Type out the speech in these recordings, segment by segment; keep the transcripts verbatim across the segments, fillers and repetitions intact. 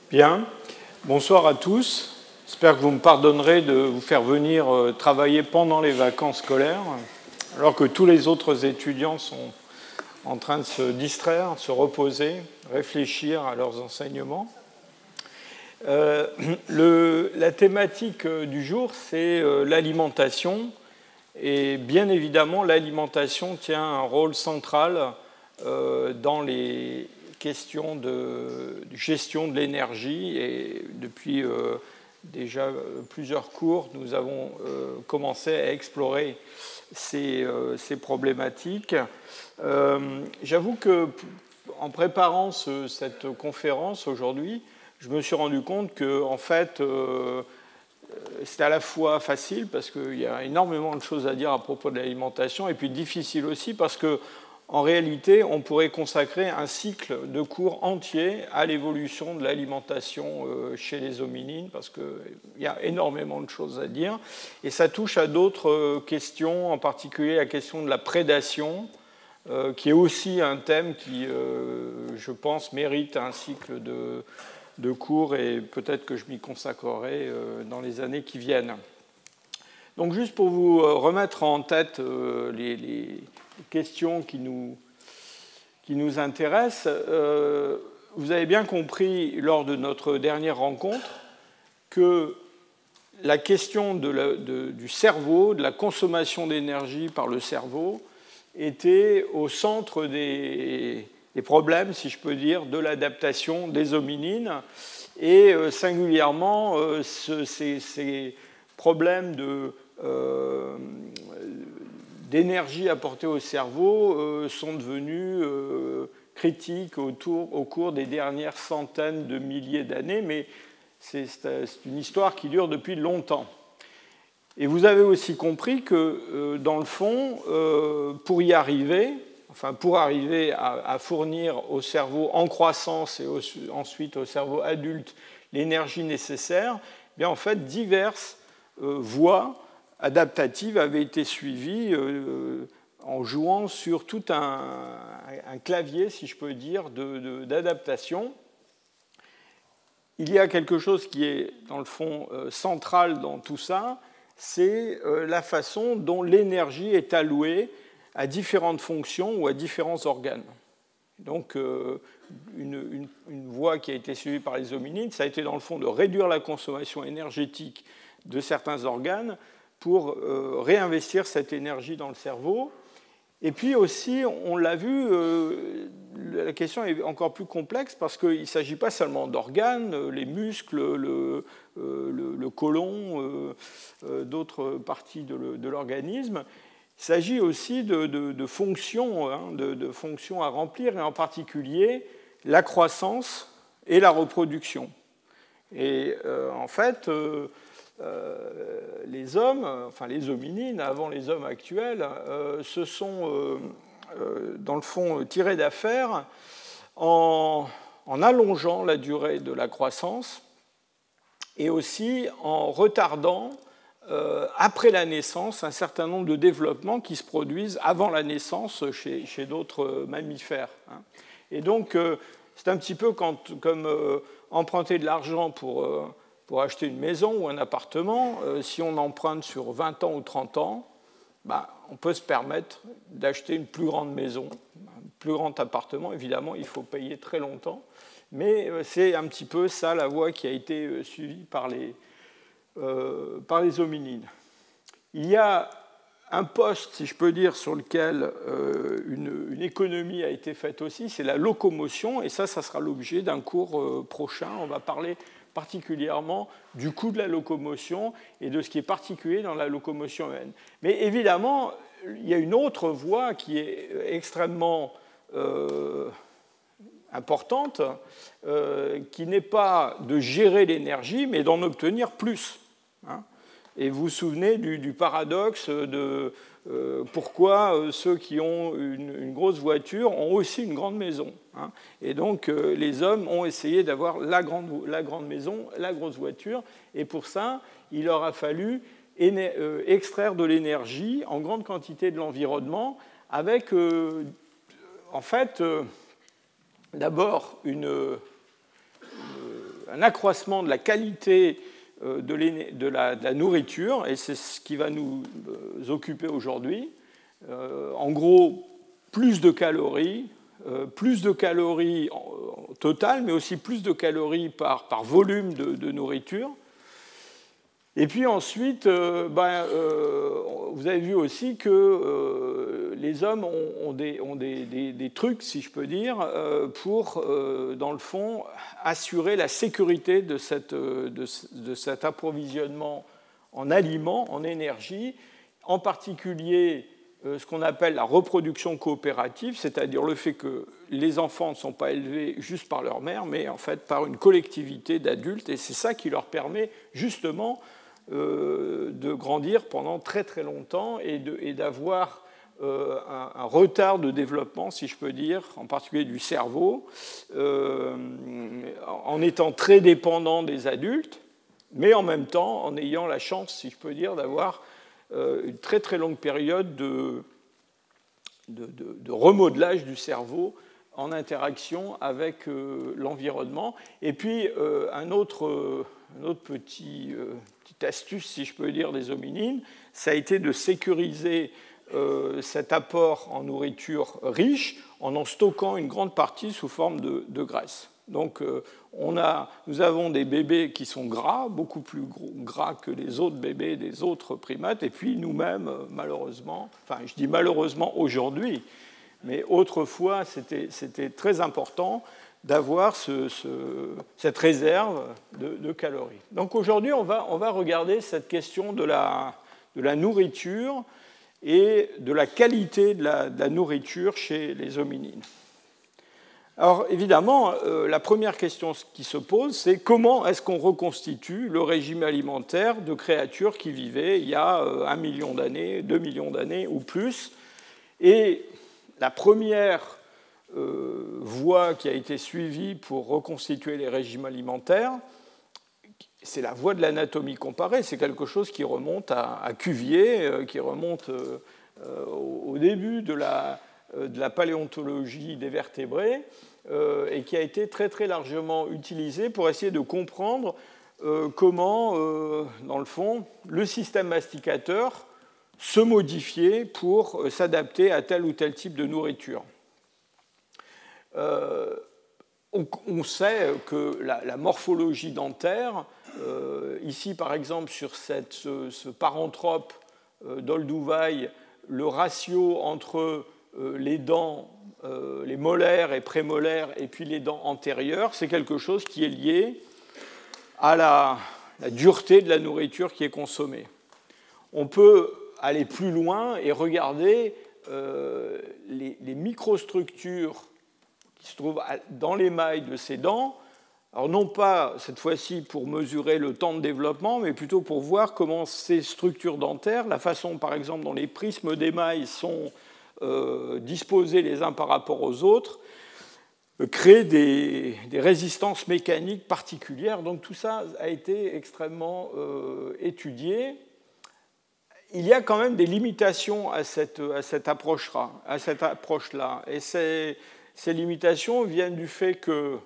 Bien, bonsoir à tous. J'espère que vous me pardonnerez de vous faire venir travailler pendant les vacances scolaires, alors que tous les autres étudiants sont en train de se distraire, se reposer, réfléchir à leurs enseignements. Euh, le, la thématique du jour, c'est l'alimentation. Et bien évidemment, l'alimentation tient un rôle central euh, dans les questions de, de gestion de l'énergie. Et depuis euh, déjà plusieurs cours, nous avons euh, commencé à explorer ces, euh, ces problématiques. Euh, j'avoue qu'en préparant ce, cette conférence aujourd'hui, je me suis rendu compte que, en fait, euh, c'est à la fois facile parce qu'il y a énormément de choses à dire à propos de l'alimentation, et puis difficile aussi parce que, en réalité, on pourrait consacrer un cycle de cours entier à l'évolution de l'alimentation chez les hominines, parce qu'il y a énormément de choses à dire, et ça touche à d'autres questions, en particulier la question de la prédation, qui est aussi un thème qui, je pense, mérite un cycle de de cours, et peut-être que je m'y consacrerai dans les années qui viennent. Donc, juste pour vous remettre en tête les, les questions qui nous, qui nous intéressent, euh, vous avez bien compris lors de notre dernière rencontre que la question de la, de, du cerveau, de la consommation d'énergie par le cerveau, était au centre des les problèmes, si je peux dire, de l'adaptation des hominines, et euh, singulièrement euh, ce, ces, ces problèmes de, euh, d'énergie apportée au cerveau euh, sont devenus euh, critiques autour, au cours des dernières centaines de milliers d'années, mais c'est, c'est une histoire qui dure depuis longtemps. Et vous avez aussi compris que, euh, dans le fond, euh, pour y arriver, Enfin, pour arriver à, à fournir au cerveau en croissance et au, ensuite au cerveau adulte l'énergie nécessaire, eh bien, en fait, diverses euh, voies adaptatives avaient été suivies euh, en jouant sur tout un, un clavier, si je peux dire, de, de, d'adaptation. Il y a quelque chose qui est, dans le fond, euh, central dans tout ça, c'est euh, la façon dont l'énergie est allouée à différentes fonctions ou à différents organes. Donc, euh, une, une, une voie qui a été suivie par les hominines, ça a été dans le fond de réduire la consommation énergétique de certains organes pour euh, réinvestir cette énergie dans le cerveau. Et puis aussi, on l'a vu, euh, la question est encore plus complexe parce qu'il ne s'agit pas seulement d'organes, les muscles, le, euh, le, le côlon, euh, euh, d'autres parties de, le, de l'organisme. Il s'agit aussi de, de, de, fonctions, hein, de, de fonctions à remplir, et en particulier la croissance et la reproduction. Et euh, en fait, euh, euh, les hommes, enfin les hominines, avant les hommes actuels, euh, se sont, euh, euh, dans le fond, tirés d'affaire en, en allongeant la durée de la croissance et aussi en retardant, Euh, après la naissance, un certain nombre de développements qui se produisent avant la naissance chez, chez d'autres mammifères. Hein. Et donc, euh, c'est un petit peu quand, comme euh, emprunter de l'argent pour, euh, pour acheter une maison ou un appartement. Euh, si on emprunte sur vingt ans ou trente ans, bah, on peut se permettre d'acheter une plus grande maison, un plus grand appartement. Évidemment, il faut payer très longtemps. Mais euh, c'est un petit peu ça la voie qui a été euh, suivie par les Euh, par les hominines. Il y a un poste, si je peux dire, sur lequel euh, une, une économie a été faite aussi, c'est la locomotion, et ça, ça sera l'objet d'un cours euh, prochain. On va parler particulièrement du coût de la locomotion et de ce qui est particulier dans la locomotion humaine. Mais évidemment, il y a une autre voie qui est extrêmement euh, importante, euh, qui n'est pas de gérer l'énergie, mais d'en obtenir plus. Hein. Et vous vous souvenez du, du paradoxe de euh, pourquoi euh, ceux qui ont une, une grosse voiture ont aussi une grande maison. Hein. Et donc, euh, les hommes ont essayé d'avoir la grande, la grande maison, la grosse voiture, et pour ça, il leur a fallu éner, euh, extraire de l'énergie en grande quantité de l'environnement, avec, euh, en fait, euh, d'abord une, une un accroissement de la qualité euh, de, de, la, de la nourriture, et c'est ce qui va nous euh, occuper aujourd'hui. Euh, en gros, plus de calories, euh, plus de calories en, en total, mais aussi plus de calories par, par volume de, de nourriture. Et puis ensuite, euh, ben, euh, vous avez vu aussi que euh, les hommes ont, ont, des, ont des, des, des trucs, si je peux dire, euh, pour, euh, dans le fond, assurer la sécurité de, cette, de, de cet approvisionnement en aliments, en énergie, en particulier euh, ce qu'on appelle la reproduction coopérative, c'est-à-dire le fait que les enfants ne sont pas élevés juste par leur mère, mais en fait par une collectivité d'adultes, et c'est ça qui leur permet justement Euh, de grandir pendant très très longtemps et, de, et d'avoir euh, un, un retard de développement, si je peux dire, en particulier du cerveau, euh, en étant très dépendant des adultes, mais en même temps en ayant la chance, si je peux dire, d'avoir euh, une très très longue période de, de, de, de remodelage du cerveau en interaction avec euh, l'environnement. Et puis euh, un autre, euh, un autre petit... Euh, petite astuce, si je peux dire, des hominines, ça a été de sécuriser euh, cet apport en nourriture riche en en stockant une grande partie sous forme de, de graisse. Donc euh, on a, nous avons des bébés qui sont gras, beaucoup plus gros, gras que les autres bébés des autres primates, et puis nous-mêmes, malheureusement, enfin je dis malheureusement aujourd'hui, mais autrefois c'était, c'était très important d'avoir ce, ce, cette réserve de, de calories. Donc aujourd'hui, on va, on va regarder cette question de la, de la nourriture et de la qualité de la, de la nourriture chez les hominines. Alors évidemment, euh, la première question qui se pose, c'est comment est-ce qu'on reconstitue le régime alimentaire de créatures qui vivaient il y a euh, un million d'années, deux millions d'années ou plus. Et la première Euh, voie qui a été suivie pour reconstituer les régimes alimentaires, c'est la voie de l'anatomie comparée. C'est quelque chose qui remonte à, à Cuvier, euh, qui remonte euh, au, au début de la, euh, de la paléontologie des vertébrés, euh, et qui a été très très largement utilisé pour essayer de comprendre euh, comment, euh, dans le fond, le système masticateur se modifiait pour euh, s'adapter à tel ou tel type de nourriture. Euh, on, on sait que la, la morphologie dentaire, euh, ici par exemple sur cette, ce, ce paranthrope euh, d'Olduvai, le ratio entre euh, les dents, euh, les molaires et prémolaires, et puis les dents antérieures, c'est quelque chose qui est lié à la, la dureté de la nourriture qui est consommée. On peut aller plus loin et regarder euh, les, les microstructures qui se trouve dans l'émail de ces dents, alors non pas cette fois-ci pour mesurer le temps de développement, mais plutôt pour voir comment ces structures dentaires, la façon par exemple dont les prismes d'émail sont euh, disposés les uns par rapport aux autres, euh, créent des, des résistances mécaniques particulières. Donc tout ça a été extrêmement euh, étudié. Il y a quand même des limitations à cette, à cette approche-là, à cette approche-là. Et c'est Ces limitations viennent du fait que,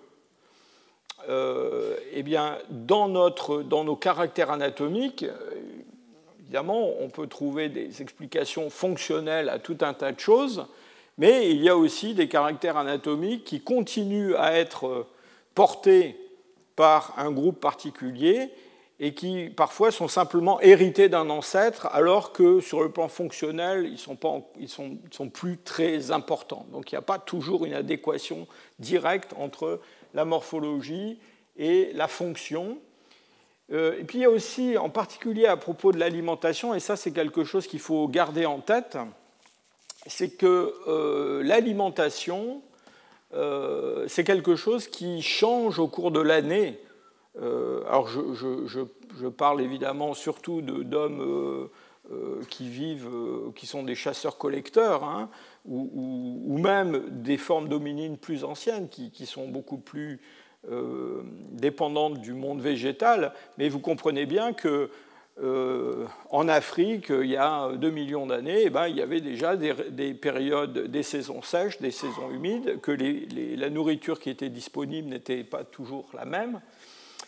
euh, eh bien, dans, notre, dans nos caractères anatomiques, évidemment, on peut trouver des explications fonctionnelles à tout un tas de choses, mais il y a aussi des caractères anatomiques qui continuent à être portés par un groupe particulier et qui parfois sont simplement hérités d'un ancêtre, alors que sur le plan fonctionnel, ils ne sont, pas, ils sont, ils sont plus très importants. Donc il n'y a pas toujours une adéquation directe entre la morphologie et la fonction. Et puis il y a aussi, en particulier à propos de l'alimentation, et ça c'est quelque chose qu'il faut garder en tête, c'est que euh, l'alimentation, euh, c'est quelque chose qui change au cours de l'année. Euh, alors je, je, je, je parle évidemment surtout de, d'hommes euh, euh, qui vivent, euh, qui sont des chasseurs-collecteurs, hein, ou, ou, ou même des formes d'hominines plus anciennes qui, qui sont beaucoup plus euh, dépendantes du monde végétal. Mais vous comprenez bien que euh, en Afrique, il y a deux millions d'années, eh ben, il y avait déjà des, des périodes, des saisons sèches, des saisons humides, que les, les, la nourriture qui était disponible n'était pas toujours la même.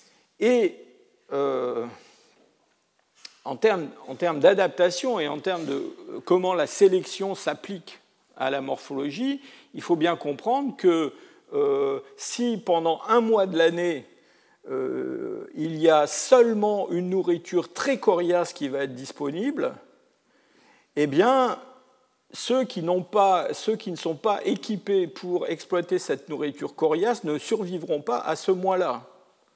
Et euh, en termes, en termes d'adaptation et en termes de comment la sélection s'applique à la morphologie, il faut bien comprendre que euh, si pendant un mois de l'année, euh, il y a seulement une nourriture très coriace qui va être disponible, eh bien, ceux qui, n'ont pas, ceux qui ne sont pas équipés pour exploiter cette nourriture coriace ne survivront pas à ce mois-là.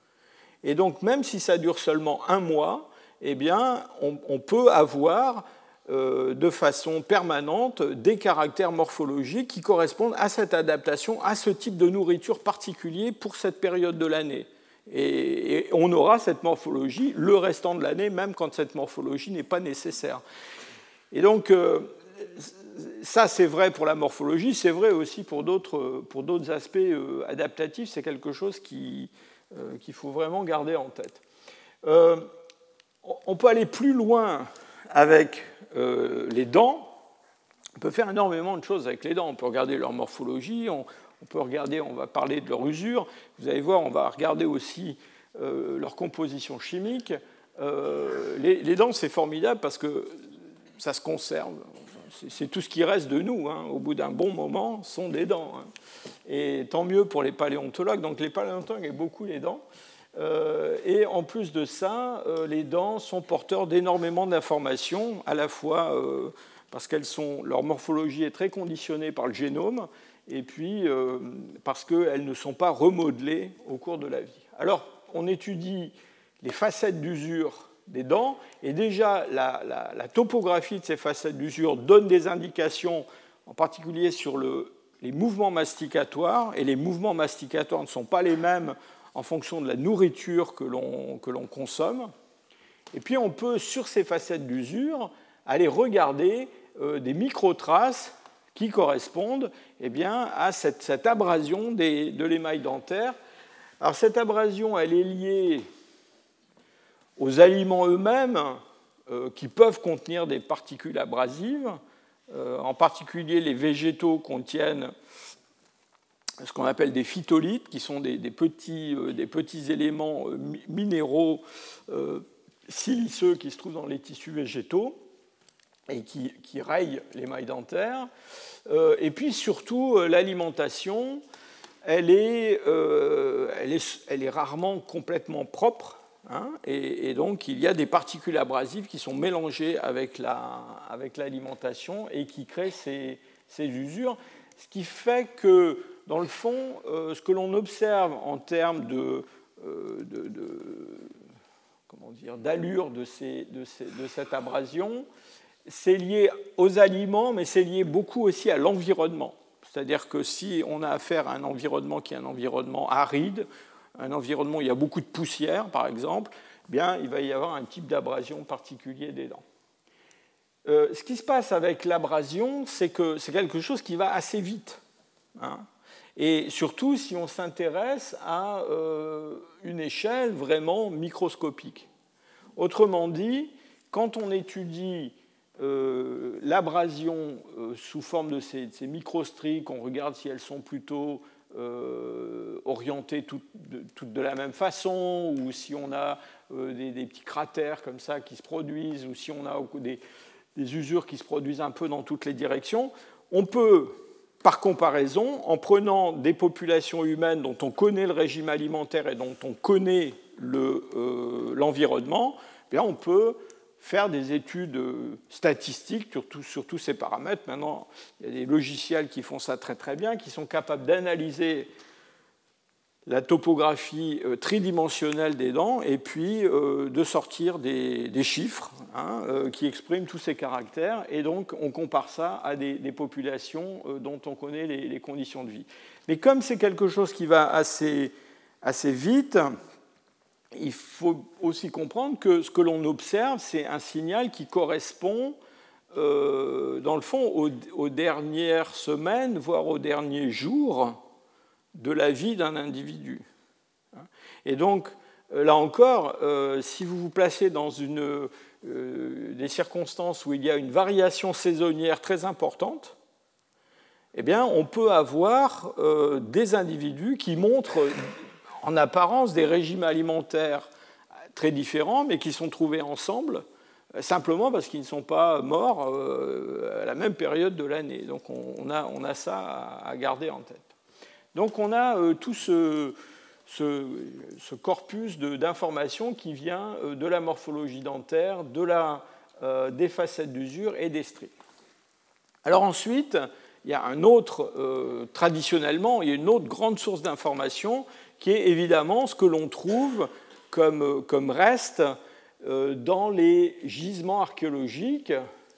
Et donc, même si ça dure seulement un mois, eh bien, on, on peut avoir euh, de façon permanente des caractères morphologiques qui correspondent à cette adaptation, à ce type de nourriture particulier pour cette période de l'année. Et, et on aura cette morphologie le restant de l'année, même quand cette morphologie n'est pas nécessaire. Et donc, euh, ça, c'est vrai pour la morphologie, c'est vrai aussi pour d'autres, pour d'autres aspects euh, adaptatifs. C'est quelque chose qui, euh, qu'il faut vraiment garder en tête. Euh, on peut aller plus loin avec euh, les dents. On peut faire énormément de choses avec les dents. On peut regarder leur morphologie, on, on peut regarder, on va parler de leur usure. Vous allez voir, on va regarder aussi euh, leur composition chimique. Euh, les, les dents, c'est formidable parce que ça se conserve. C'est, c'est tout ce qui reste de nous, hein. Au bout d'un bon moment, sont des dents. Hein. Et tant mieux pour les paléontologues. Donc les paléontologues aiment beaucoup les dents. Euh, et en plus de ça, euh, les dents sont porteurs d'énormément d'informations, à la fois euh, parce qu'elles sont, leur morphologie est très conditionnée par le génome, et puis euh, parce qu'elles ne sont pas remodelées au cours de la vie. Alors, on étudie les facettes d'usure des dents, et déjà la, la, la topographie de ces facettes d'usure donne des indications, en particulier sur le, les mouvements masticatoires, et les mouvements masticatoires ne sont pas les mêmes en fonction de la nourriture que l'on, que l'on consomme. Et puis on peut, sur ces facettes d'usure, aller regarder euh, des microtraces qui correspondent eh bien, à cette, cette abrasion des, de l'émail dentaire. Alors cette abrasion, elle est liée aux aliments eux-mêmes euh, qui peuvent contenir des particules abrasives. Euh, en particulier, les végétaux contiennent ce qu'on appelle des phytolithes, qui sont des, des, petits, euh, des petits éléments euh, minéraux euh, siliceux qui se trouvent dans les tissus végétaux et qui, qui rayent l'émail dentaire. Euh, et puis surtout, euh, l'alimentation, elle est, euh, elle, est, elle est rarement complètement propre, hein, et, et donc il y a des particules abrasives qui sont mélangées avec, la, avec l'alimentation et qui créent ces, ces usures, ce qui fait que dans le fond, euh, ce que l'on observe en termes de, euh, de, de comment dire, d'allure de, ces, de, ces, de cette abrasion, c'est lié aux aliments, mais c'est lié beaucoup aussi à l'environnement. C'est-à-dire que si on a affaire à un environnement qui est un environnement aride, un environnement où il y a beaucoup de poussière, par exemple, eh bien, il va y avoir un type d'abrasion particulier des dents. Euh, ce qui se passe avec l'abrasion, c'est que c'est quelque chose qui va assez vite, hein. Et surtout si on s'intéresse à euh, une échelle vraiment microscopique. Autrement dit, quand on étudie euh, l'abrasion euh, sous forme de ces, de ces microstries, qu'on regarde si elles sont plutôt euh, orientées toutes de, toutes de la même façon, ou si on a euh, des, des petits cratères comme ça qui se produisent, ou si on a des, des usures qui se produisent un peu dans toutes les directions, on peut, par comparaison, en prenant des populations humaines dont on connaît le régime alimentaire et dont on connaît le, euh, l'environnement, eh bien on peut faire des études statistiques sur, tout, sur tous ces paramètres. Maintenant, il y a des logiciels qui font ça très très bien, qui sont capables d'analyser la topographie euh, tridimensionnelle des dents et puis euh, de sortir des, des chiffres, hein, euh, qui expriment tous ces caractères. Et donc, on compare ça à des, des populations euh, dont on connaît les, les conditions de vie. Mais comme c'est quelque chose qui va assez, assez vite, il faut aussi comprendre que ce que l'on observe, c'est un signal qui correspond, euh, dans le fond, aux, aux dernières semaines, voire aux derniers jours de la vie d'un individu. Et donc, là encore, euh, si vous vous placez dans une, euh, des circonstances où il y a une variation saisonnière très importante, eh bien, on peut avoir euh, des individus qui montrent en apparence des régimes alimentaires très différents, mais qui sont trouvés ensemble, simplement parce qu'ils ne sont pas morts à la même période de l'année. Donc on a, on a ça à garder en tête. Donc on a tout ce, ce, ce corpus d'informations qui vient de la morphologie dentaire, de la, des facettes d'usure et des stries. Alors ensuite, il y a un autre, euh, traditionnellement, il y a une autre grande source d'information qui est évidemment ce que l'on trouve comme, comme reste euh, dans les gisements archéologiques.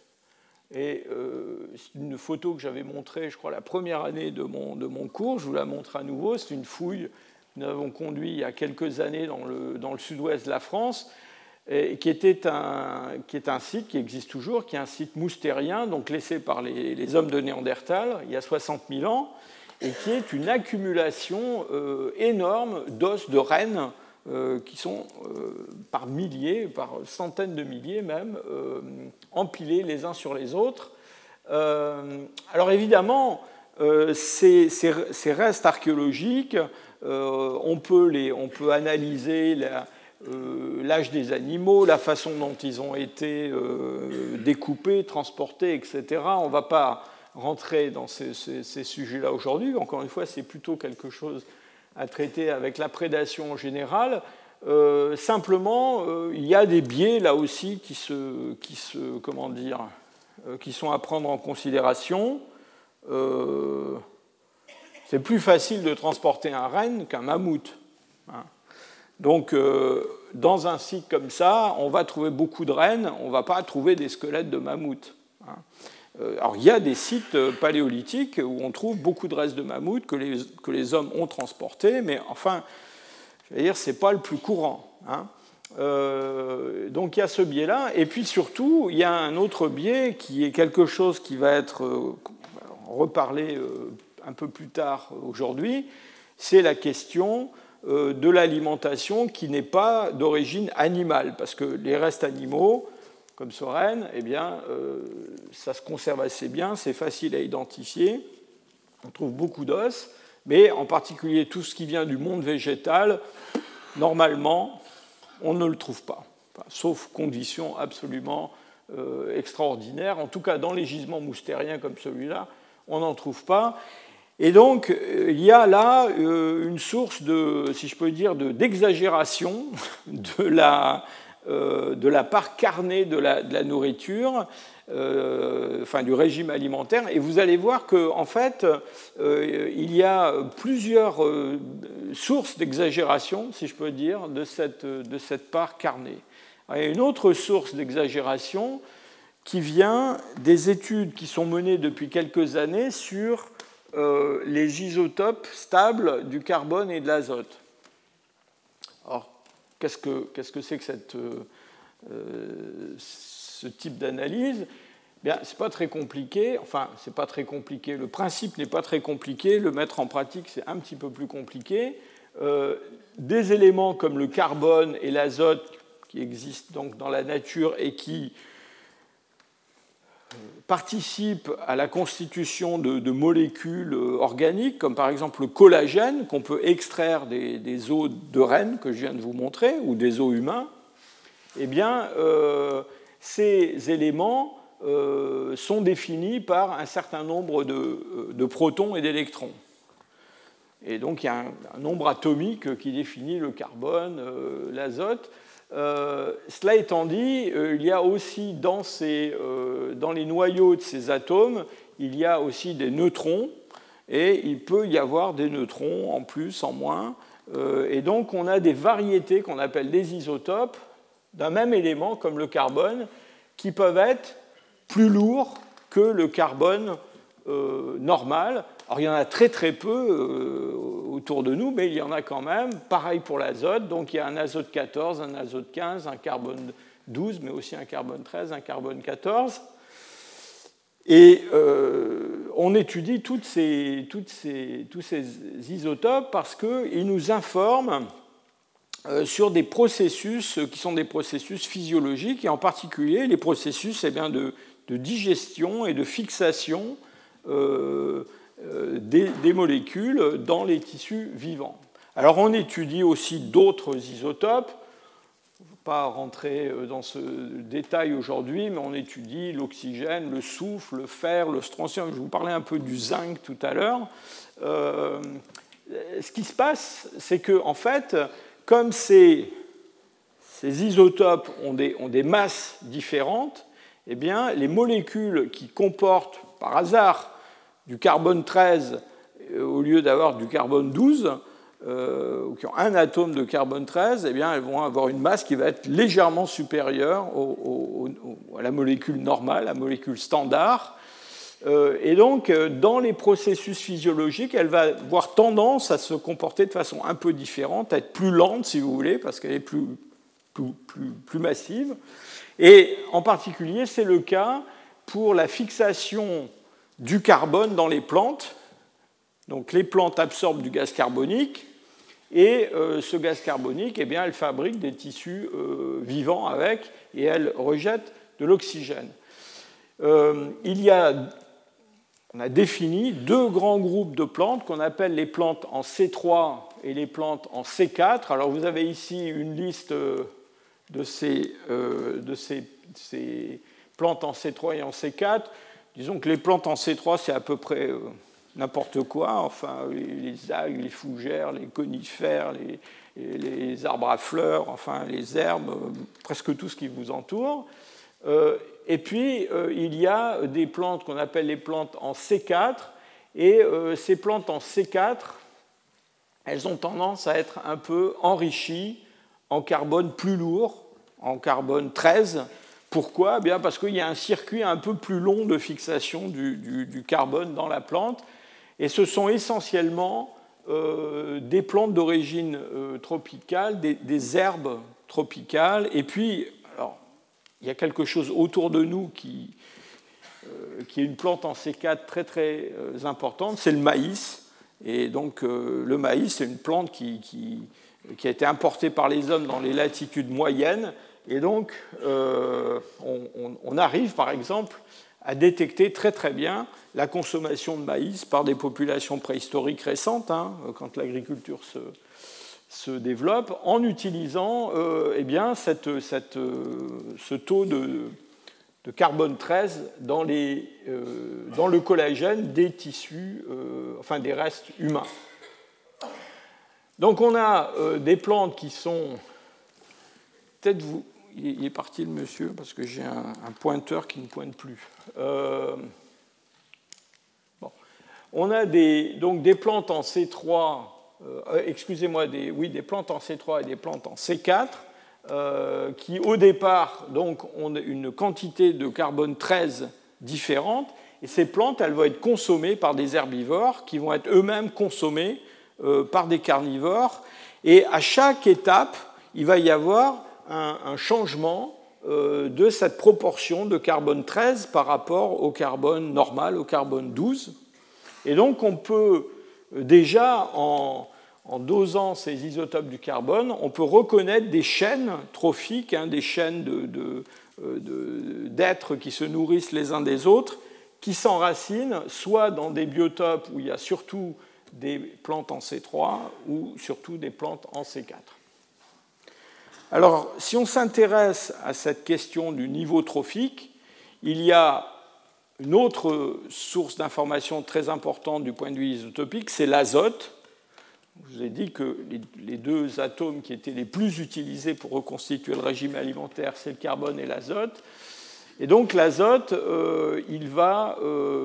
Et euh, c'est une photo que j'avais montrée, je crois, la première année de mon, de mon cours. Je vous la montre à nouveau. C'est une fouille que nous avons conduite il y a quelques années dans le, dans le sud-ouest de la France, et qui, était un, qui est un site qui existe toujours, qui est un site moustérien, donc laissé par les, les hommes de Néandertal il y a soixante mille ans, et qui est une accumulation euh, énorme d'os de rennes euh, qui sont euh, par milliers, par centaines de milliers même, euh, empilés les uns sur les autres. Euh, alors évidemment, euh, ces, ces, ces restes archéologiques, euh, on, peut les, on peut analyser la, Euh, l'âge des animaux, la façon dont ils ont été euh, découpés, transportés, et cetera. On ne va pas rentrer dans ces, ces, ces sujets-là aujourd'hui. Encore une fois, c'est plutôt quelque chose à traiter avec la prédation en général. Euh, simplement, euh, il y a des biais là aussi qui, se, qui, se, comment dire, euh, qui sont à prendre en considération. Euh, c'est plus facile de transporter un renne qu'un mammouth. Hein. Donc, euh, dans un site comme ça, on va trouver beaucoup de rennes, on ne va pas trouver des squelettes de mammouth. Hein. Euh, alors, il y a des sites paléolithiques où on trouve beaucoup de restes de mammouth que les, que les hommes ont transportés, mais enfin, je veux dire, ce n'est pas le plus courant. Hein. Euh, donc, il y a ce biais-là. Et puis, surtout, il y a un autre biais qui est quelque chose qui va être euh, reparlé euh, un peu plus tard aujourd'hui, c'est la question de l'alimentation qui n'est pas d'origine animale, parce que les restes animaux, comme ce renne, eh bien, euh, ça se conserve assez bien, c'est facile à identifier, on trouve beaucoup d'os, mais en particulier tout ce qui vient du monde végétal, normalement, on ne le trouve pas, enfin, sauf conditions absolument euh, extraordinaires. En tout cas, dans les gisements moustériens comme celui-là, on n'en trouve pas. Et donc, il y a là une source de, si je peux dire, d'exagération de la, euh, de la part carnée de la, de la nourriture, euh, enfin du régime alimentaire. Et vous allez voir qu'en en fait, euh, il y a plusieurs euh, sources d'exagération, si je peux dire, de cette, de cette part carnée. Il y a une autre source d'exagération qui vient des études qui sont menées depuis quelques années sur Euh, les isotopes stables du carbone et de l'azote. Alors, qu'est-ce que qu'est-ce que c'est que cette, euh, ce type d'analyse ? Bien, c'est pas très compliqué. Enfin, c'est pas très compliqué. Le principe n'est pas très compliqué. Le mettre en pratique, c'est un petit peu plus compliqué. Euh, des éléments comme le carbone et l'azote qui existent donc dans la nature et qui participent à la constitution de, de molécules organiques, comme par exemple le collagène, qu'on peut extraire des, des os de rennes que je viens de vous montrer, ou des os humains, eh bien, euh, ces éléments euh, sont définis par un certain nombre de, de protons et d'électrons. Et donc, il y a un, un nombre atomique qui définit le carbone, euh, l'azote. Euh, cela étant dit, euh, il y a aussi dans, ces, euh, dans les noyaux de ces atomes, il y a aussi des neutrons, et il peut y avoir des neutrons en plus, en moins. Euh, et donc, on a des variétés qu'on appelle des isotopes d'un même élément, comme le carbone, qui peuvent être plus lourds que le carbone euh, normal. Alors, il y en a très très peu euh, autour de nous, mais il y en a quand même. Pareil pour l'azote. Donc, il y a un azote quatorze, un azote quinze, un carbone douze, mais aussi un carbone treize, un carbone quatorze. Et euh, on étudie toutes ces, toutes ces, tous ces isotopes parce qu'ils nous informent euh, sur des processus qui sont des processus physiologiques, et en particulier les processus eh bien, de, de digestion et de fixation euh, Des, des molécules dans les tissus vivants. Alors on étudie aussi d'autres isotopes pas rentrer dans ce détail aujourd'hui, mais on étudie l'oxygène, le soufre, le fer, le strontium. Je vous parlais un peu du zinc tout à l'heure. Euh, ce qui se passe, c'est que, en fait, comme ces, ces isotopes ont des, ont des masses différentes, eh bien, les molécules qui comportent, par hasard, du carbone treize au lieu d'avoir du carbone douze, euh, ou qui ont un atome de carbone treize, eh bien, elles vont avoir une masse qui va être légèrement supérieure au, au, à la molécule normale, la molécule standard. Euh, et donc, dans les processus physiologiques, elle va avoir tendance à se comporter de façon un peu différente, à être plus lente, si vous voulez, parce qu'elle est plus, plus, plus, plus massive. Et en particulier, c'est le cas pour la fixation du carbone dans les plantes. Donc, les plantes absorbent du gaz carbonique, et euh, ce gaz carbonique, eh bien, elles fabriquent des tissus euh, vivants avec, et elles rejettent de l'oxygène. Euh, il y a, on a défini deux grands groupes de plantes qu'on appelle les plantes en C trois et les plantes en C quatre. Alors, vous avez ici une liste de ces, euh, de ces, ces plantes en C trois et en C quatre. Disons que les plantes en C trois, c'est à peu près euh, n'importe quoi, enfin, les, les algues, les fougères, les conifères, les, les arbres à fleurs, enfin, les herbes, euh, presque tout ce qui vous entoure. Euh, et puis, euh, il y a des plantes qu'on appelle les plantes en C quatre, et euh, ces plantes en C quatre, elles ont tendance à être un peu enrichies en carbone plus lourd, en carbone treize. Pourquoi ? Bien parce qu'il y a un circuit un peu plus long de fixation du, du, du carbone dans la plante, et ce sont essentiellement euh, des plantes d'origine euh, tropicale, des, des herbes tropicales, et puis, alors, il y a quelque chose autour de nous qui, euh, qui est une plante en C quatre très très euh, importante, c'est le maïs. Et donc euh, le maïs, c'est une plante qui, qui, qui a été importée par les hommes dans les latitudes moyennes. Et donc euh, on, on, on arrive par exemple à détecter très très bien la consommation de maïs par des populations préhistoriques récentes, hein, quand l'agriculture se, se développe, en utilisant euh, eh bien, cette, cette, euh, ce taux de, de carbone treize dans, les, euh, dans le collagène des tissus, euh, enfin des restes humains. Donc on a euh, des plantes qui sont... Peut-être vous... Il est parti le monsieur, parce que j'ai un, un pointeur qui ne pointe plus. Euh, bon. On a des, donc des plantes en C trois, euh, excusez-moi, des, oui, des plantes en C trois et des plantes en C quatre, euh, qui au départ donc, ont une quantité de carbone treize différente, et ces plantes elles vont être consommées par des herbivores qui vont être eux-mêmes consommés euh, par des carnivores, et à chaque étape, il va y avoir un, un changement euh, de cette proportion de carbone treize par rapport au carbone normal, au carbone douze. Et donc on peut déjà, en, en dosant ces isotopes du carbone, on peut reconnaître des chaînes trophiques, hein, des chaînes de, de, de, d'êtres qui se nourrissent les uns des autres, qui s'enracinent soit dans des biotopes où il y a surtout des plantes en C trois ou surtout des plantes en C quatre. Alors, si on s'intéresse à cette question du niveau trophique, il y a une autre source d'information très importante du point de vue isotopique, c'est l'azote. Je vous ai dit que les deux atomes qui étaient les plus utilisés pour reconstituer le régime alimentaire, c'est le carbone et l'azote. Et donc l'azote, euh, il va, euh,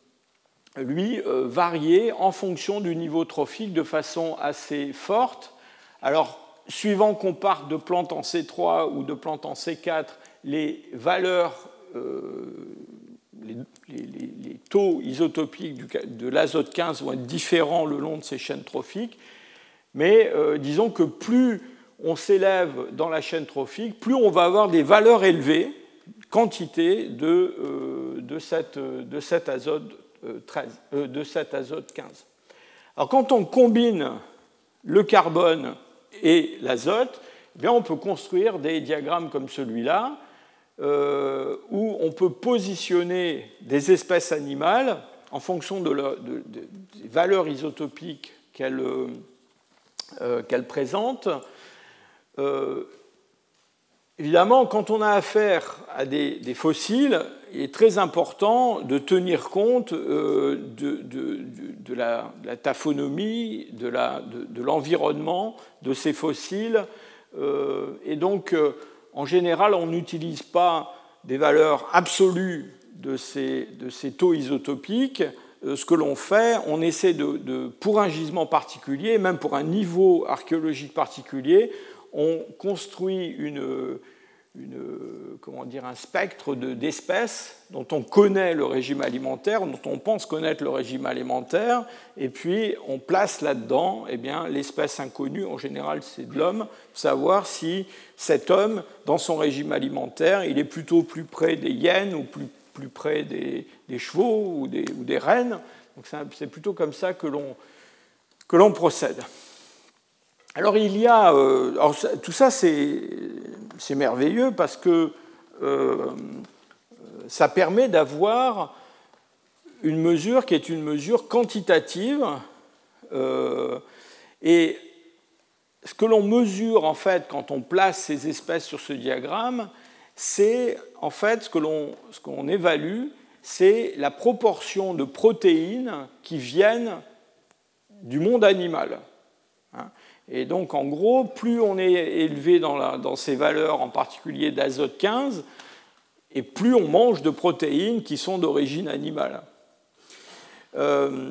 lui, euh, varier en fonction du niveau trophique de façon assez forte. Alors, suivant qu'on parte de plantes en C trois ou de plantes en C quatre, les valeurs, euh, les, les, les taux isotopiques du, de l'azote quinze vont être différents le long de ces chaînes trophiques. Mais euh, disons que plus on s'élève dans la chaîne trophique, plus on va avoir des valeurs élevées, quantité de, euh, de, cette, de, cet azote, euh, treize, euh, de cet azote quinze. Alors quand on combine le carbone et l'azote, eh bien on peut construire des diagrammes comme celui-là, euh, où on peut positionner des espèces animales en fonction de leur, de, de, des valeurs isotopiques qu'elles, euh, qu'elles présentent. Euh, évidemment, quand on a affaire à des, des fossiles, il est très important de tenir compte euh, de, de, de, la, de la taphonomie, de, la, de, de l'environnement de ces fossiles. Euh, et donc, euh, en général, on n'utilise pas des valeurs absolues de ces, de ces taux isotopiques. Euh, ce que l'on fait, on essaie de, de, pour un gisement particulier, même pour un niveau archéologique particulier, on construit une, une, comment dire, un spectre de, d'espèces dont on connaît le régime alimentaire, dont on pense connaître le régime alimentaire, et puis on place là-dedans eh bien, l'espèce inconnue, en général c'est de l'homme, savoir si cet homme, dans son régime alimentaire, il est plutôt plus près des hyènes ou plus, plus près des, des chevaux ou des, ou des rennes. Donc c'est, c'est plutôt comme ça que l'on, que l'on procède. Alors il y a, euh, alors tout ça c'est, c'est merveilleux parce que euh, ça permet d'avoir une mesure qui est une mesure quantitative euh, et ce que l'on mesure en fait quand on place ces espèces sur ce diagramme, c'est en fait ce que l'on, ce qu'on évalue, c'est la proportion de protéines qui viennent du monde animal. Hein. Et donc, en gros, plus on est élevé dans, la, dans ces valeurs, en particulier d'azote quinze, et plus on mange de protéines qui sont d'origine animale. Euh,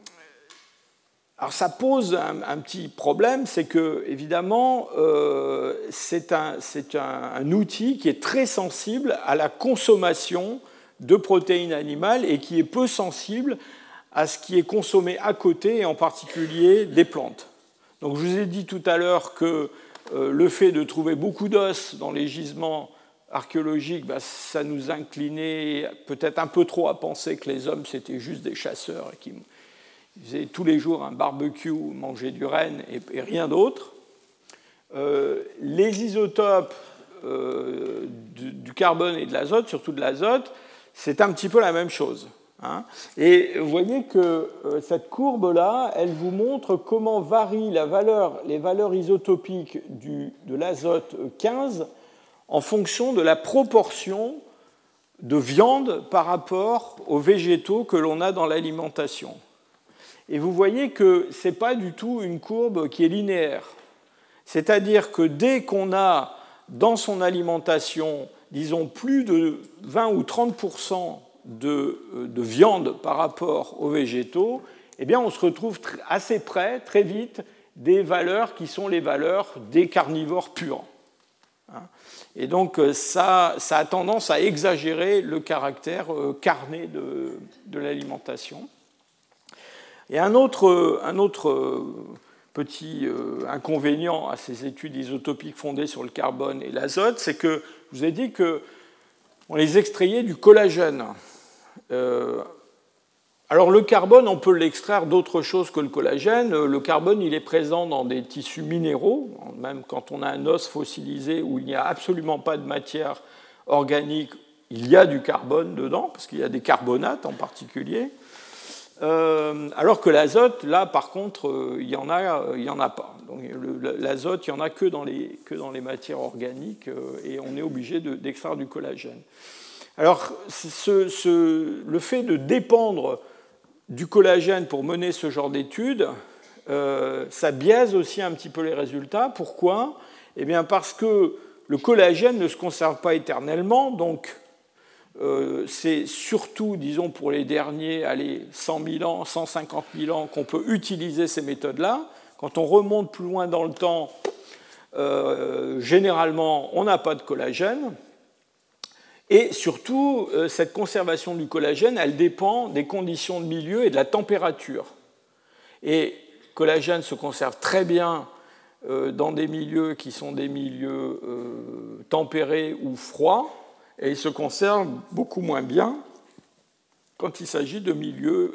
alors, ça pose un, un petit problème, c'est que, évidemment, euh, c'est, un, c'est un, un outil qui est très sensible à la consommation de protéines animales et qui est peu sensible à ce qui est consommé à côté, et en particulier des plantes. Donc, je vous ai dit tout à l'heure que euh, le fait de trouver beaucoup d'os dans les gisements archéologiques, bah, ça nous inclinait peut-être un peu trop à penser que les hommes, c'était juste des chasseurs et qui faisaient tous les jours un barbecue, manger du renne et, et rien d'autre. Euh, les isotopes euh, du, du carbone et de l'azote, surtout de l'azote, c'est un petit peu la même chose. Hein. Et vous voyez que euh, cette courbe-là, elle vous montre comment varient la valeur, les valeurs isotopiques du, de l'azote quinze en fonction de la proportion de viande par rapport aux végétaux que l'on a dans l'alimentation. Et vous voyez que ce n'est pas du tout une courbe qui est linéaire. C'est-à-dire que dès qu'on a dans son alimentation, disons, plus de vingt ou trente pour cent De, de viande par rapport aux végétaux, eh bien, on se retrouve assez près, très vite, des valeurs qui sont les valeurs des carnivores purs. Et donc, ça, ça a tendance à exagérer le caractère carné de, de l'alimentation. Et un autre, un autre petit inconvénient à ces études isotopiques fondées sur le carbone et l'azote, c'est que je vous ai dit qu'on les extrayait du collagène. Euh, alors le carbone, on peut l'extraire d'autre chose que le collagène. Le carbone, il est présent dans des tissus minéraux, même quand on a un os fossilisé où il n'y a absolument pas de matière organique, il y a du carbone dedans, parce qu'il y a des carbonates en particulier. Euh, alors que l'azote, là, par contre, il n'y en a, il y en a pas. Donc, le, l'azote, il n'y en a que dans les, que dans les matières organiques, et on est obligé de, d'extraire du collagène. Alors, ce, ce, le fait de dépendre du collagène pour mener ce genre d'études, euh, ça biaise aussi un petit peu les résultats. Pourquoi ? Eh bien, parce que le collagène ne se conserve pas éternellement, donc euh, c'est surtout, disons, pour les derniers, allez, cent mille ans, cent cinquante mille ans, qu'on peut utiliser ces méthodes-là. Quand on remonte plus loin dans le temps, euh, généralement, on n'a pas de collagène. Et surtout, cette conservation du collagène, elle dépend des conditions de milieu et de la température. Et le collagène se conserve très bien dans des milieux qui sont des milieux tempérés ou froids, et il se conserve beaucoup moins bien quand il s'agit de milieux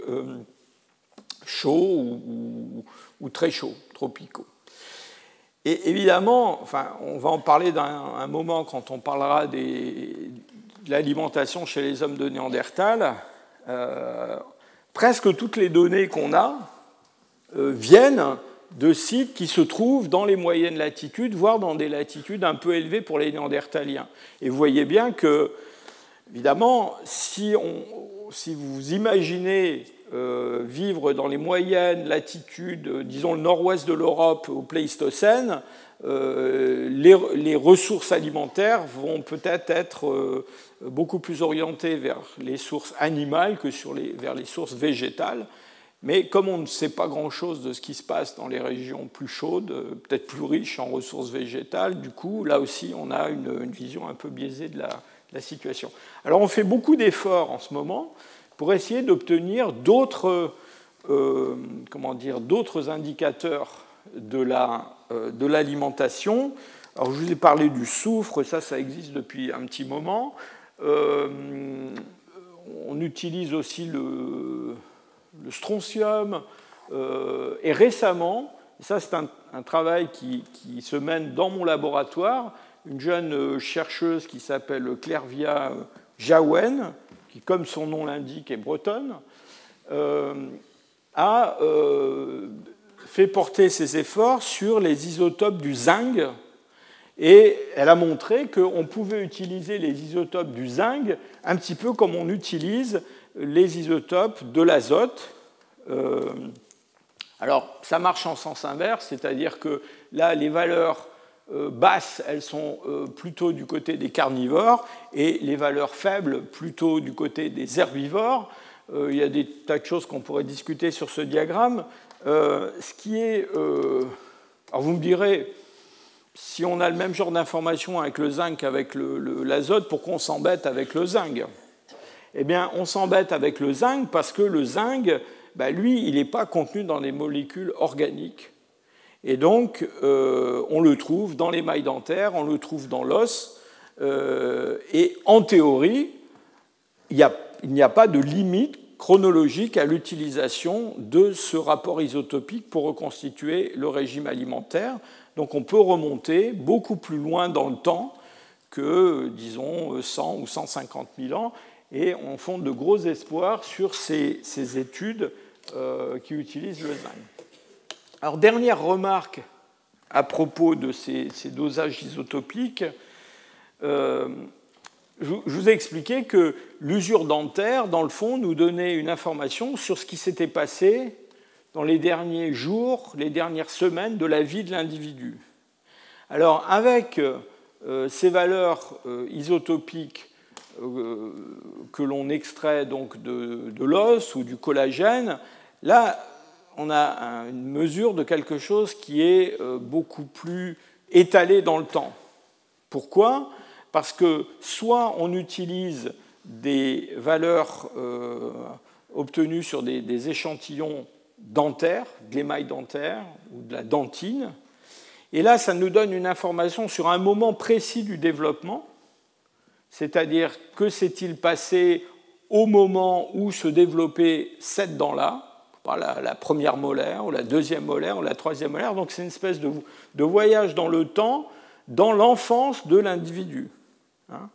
chauds ou, ou, ou très chauds, tropicaux. Et évidemment, enfin, on va en parler dans un moment quand on parlera des, de l'alimentation chez les hommes de Néandertal. Euh, presque toutes les données qu'on a euh, viennent de sites qui se trouvent dans les moyennes latitudes, voire dans des latitudes un peu élevées pour les Néandertaliens. Et vous voyez bien que, évidemment, si, on, si vous imaginez euh, vivre dans les moyennes latitudes, disons le nord-ouest de l'Europe au Pléistocène, euh, les, les ressources alimentaires vont peut-être être euh, beaucoup plus orientées vers les sources animales que sur les, vers les sources végétales. Mais comme on ne sait pas grand-chose de ce qui se passe dans les régions plus chaudes, peut-être plus riches en ressources végétales, du coup, là aussi, on a une, une vision un peu biaisée de la, de la situation. Alors, on fait beaucoup d'efforts en ce moment pour essayer d'obtenir d'autres, euh, comment dire, d'autres indicateurs de, la, euh, de l'alimentation. Alors, je vous ai parlé du soufre, ça, ça existe depuis un petit moment. Euh, on utilise aussi le... le strontium, euh, et récemment, ça c'est un, un travail qui, qui se mène dans mon laboratoire, une jeune chercheuse qui s'appelle Clervia Jaouen, qui comme son nom l'indique est bretonne, euh, a euh, fait porter ses efforts sur les isotopes du zinc, et elle a montré qu'on pouvait utiliser les isotopes du zinc un petit peu comme on utilise les isotopes de l'azote. Euh, alors, ça marche en sens inverse, c'est-à-dire que là, les valeurs euh, basses, elles sont euh, plutôt du côté des carnivores, et les valeurs faibles, plutôt du côté des herbivores. Euh, il y a des tas de choses qu'on pourrait discuter sur ce diagramme. Euh, ce qui est... Euh, alors, vous me direz, si on a le même genre d'information avec le zinc qu'avec le, le, l'azote, pourquoi on s'embête avec le zinc ? Eh bien, on s'embête avec le zinc parce que le zinc, ben lui, il n'est pas contenu dans les molécules organiques. Et donc, euh, on le trouve dans les mailles dentaires, on le trouve dans l'os. Euh, et en théorie, il, y a, il n'y a pas de limite chronologique à l'utilisation de ce rapport isotopique pour reconstituer le régime alimentaire. Donc, on peut remonter beaucoup plus loin dans le temps que, disons, cent ou cent cinquante mille ans. Et on fonde de gros espoirs sur ces, ces études euh, qui utilisent le zinc. Alors, dernière remarque à propos de ces, ces dosages isotopiques. Euh, je, je vous ai expliqué que l'usure dentaire, dans le fond, nous donnait une information sur ce qui s'était passé dans les derniers jours, les dernières semaines de la vie de l'individu. Alors, avec euh, ces valeurs euh, isotopiques que l'on extrait donc de, de l'os ou du collagène, là, on a une mesure de quelque chose qui est beaucoup plus étalé dans le temps. Pourquoi ? Parce que soit on utilise des valeurs euh, obtenues sur des, des échantillons dentaires, de l'émail dentaire ou de la dentine, et là, ça nous donne une information sur un moment précis du développement, c'est-à-dire que s'est-il passé au moment où se développait cette dent-là, la, la première molaire, ou la deuxième molaire, ou la troisième molaire. Donc c'est une espèce de, de voyage dans le temps, dans l'enfance de l'individu. Hein.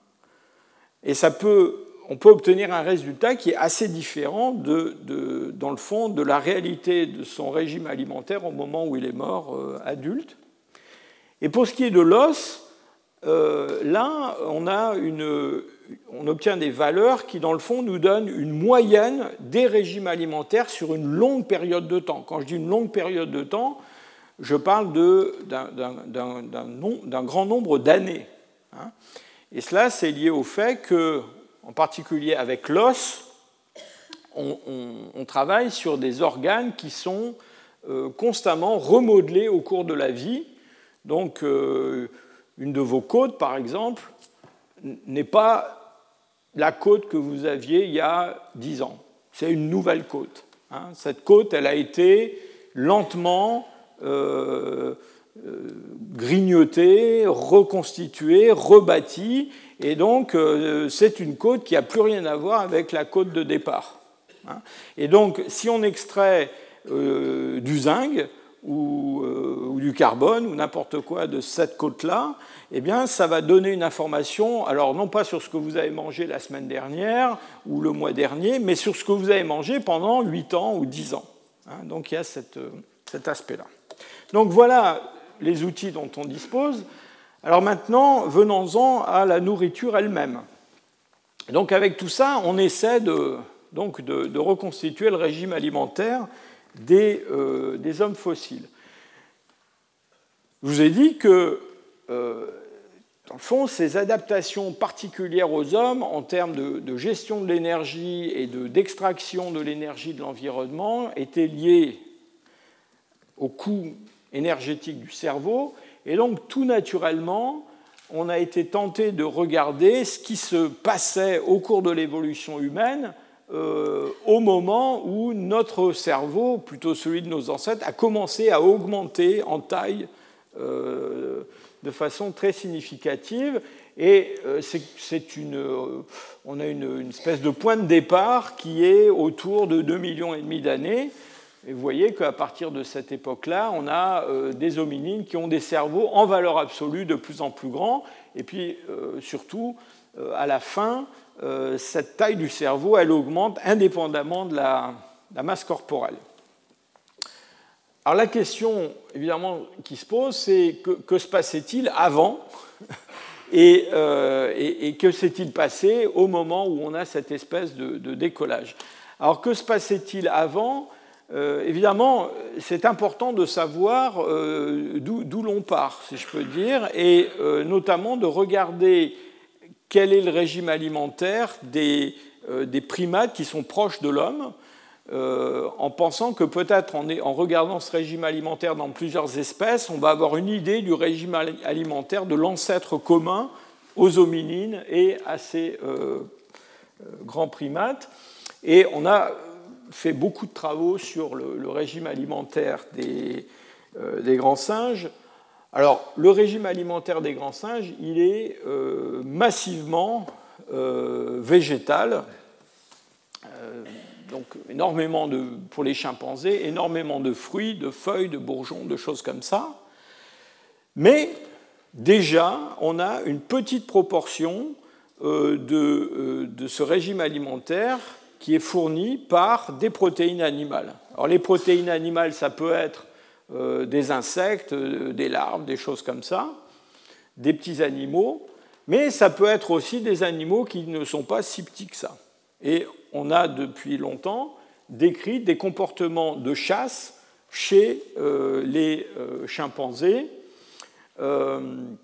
Et ça peut, on peut obtenir un résultat qui est assez différent, de, de, dans le fond, de la réalité de son régime alimentaire au moment où il est mort euh, adulte. Et pour ce qui est de l'os, Euh, là, on, a une, on obtient des valeurs qui, dans le fond, nous donnent une moyenne des régimes alimentaires sur une longue période de temps. Quand je dis une longue période de temps, je parle de, d'un, d'un, d'un, d'un, nom, d'un grand nombre d'années. Hein. Et cela, c'est lié au fait que, en particulier avec l'os, on, on, on travaille sur des organes qui sont euh, constamment remodelés au cours de la vie. Donc, euh, une de vos côtes, par exemple, n'est pas la côte que vous aviez il y a dix ans. C'est une nouvelle côte. Hein. Cette côte, elle a été lentement euh, euh, grignotée, reconstituée, rebâtie, et donc euh, c'est une côte qui n'a plus rien à voir avec la côte de départ. Hein. Et donc, si on extrait euh, du zinc, Ou, euh, ou du carbone, ou n'importe quoi de cette côte-là, eh bien, ça va donner une information, alors non pas sur ce que vous avez mangé la semaine dernière ou le mois dernier, mais sur ce que vous avez mangé pendant huit ans ou dix ans. Hein, donc il y a cette, cet aspect-là. Donc voilà les outils dont on dispose. Alors maintenant, venons-en à la nourriture elle-même. Donc avec tout ça, on essaie de, donc de, de reconstituer le régime alimentaire des, euh, des hommes fossiles. Je vous ai dit que, euh, dans le fond, ces adaptations particulières aux hommes en termes de, de gestion de l'énergie et de, d'extraction de l'énergie de l'environnement étaient liées au coût énergétique du cerveau. Et donc, tout naturellement, on a été tenté de regarder ce qui se passait au cours de l'évolution humaine euh, au moment où notre cerveau, plutôt celui de nos ancêtres, a commencé à augmenter en taille euh, de façon très significative. Et euh, c'est, c'est une, euh, on a une, une espèce de point de départ qui est autour de deux virgule cinq millions d'années. Et vous voyez qu'à partir de cette époque-là, on a euh, des hominines qui ont des cerveaux en valeur absolue de plus en plus grands. Et puis, euh, surtout, euh, à la fin, euh, cette taille du cerveau, elle augmente indépendamment de la, de la masse corporelle. Alors la question, évidemment, qui se pose, c'est que, que se passait-il avant et, euh, et, et que s'est-il passé au moment où on a cette espèce de, de décollage? Alors que se passait-il avant? Euh, évidemment, c'est important de savoir euh, d'où, d'où l'on part, si je peux dire, et euh, notamment de regarder quel est le régime alimentaire des, euh, des primates qui sont proches de l'homme, euh, en pensant que peut-être en, en regardant ce régime alimentaire dans plusieurs espèces, on va avoir une idée du régime alimentaire de l'ancêtre commun aux hominines et à ces euh, grands primates. Et on a fait beaucoup de travaux sur le, le régime alimentaire des, euh, des grands singes. Alors, le régime alimentaire des grands singes, il est euh, massivement euh, végétal. Euh, donc, énormément de, pour les chimpanzés, énormément de fruits, de feuilles, de bourgeons, de choses comme ça. Mais déjà, on a une petite proportion euh, de, euh, de ce régime alimentaire qui est fourni par des protéines animales. Alors, les protéines animales, ça peut être euh, des insectes, euh, des larves, des choses comme ça, des petits animaux, mais ça peut être aussi des animaux qui ne sont pas si petits que ça. Et on a depuis longtemps décrit des comportements de chasse chez euh, les euh, chimpanzés. Euh,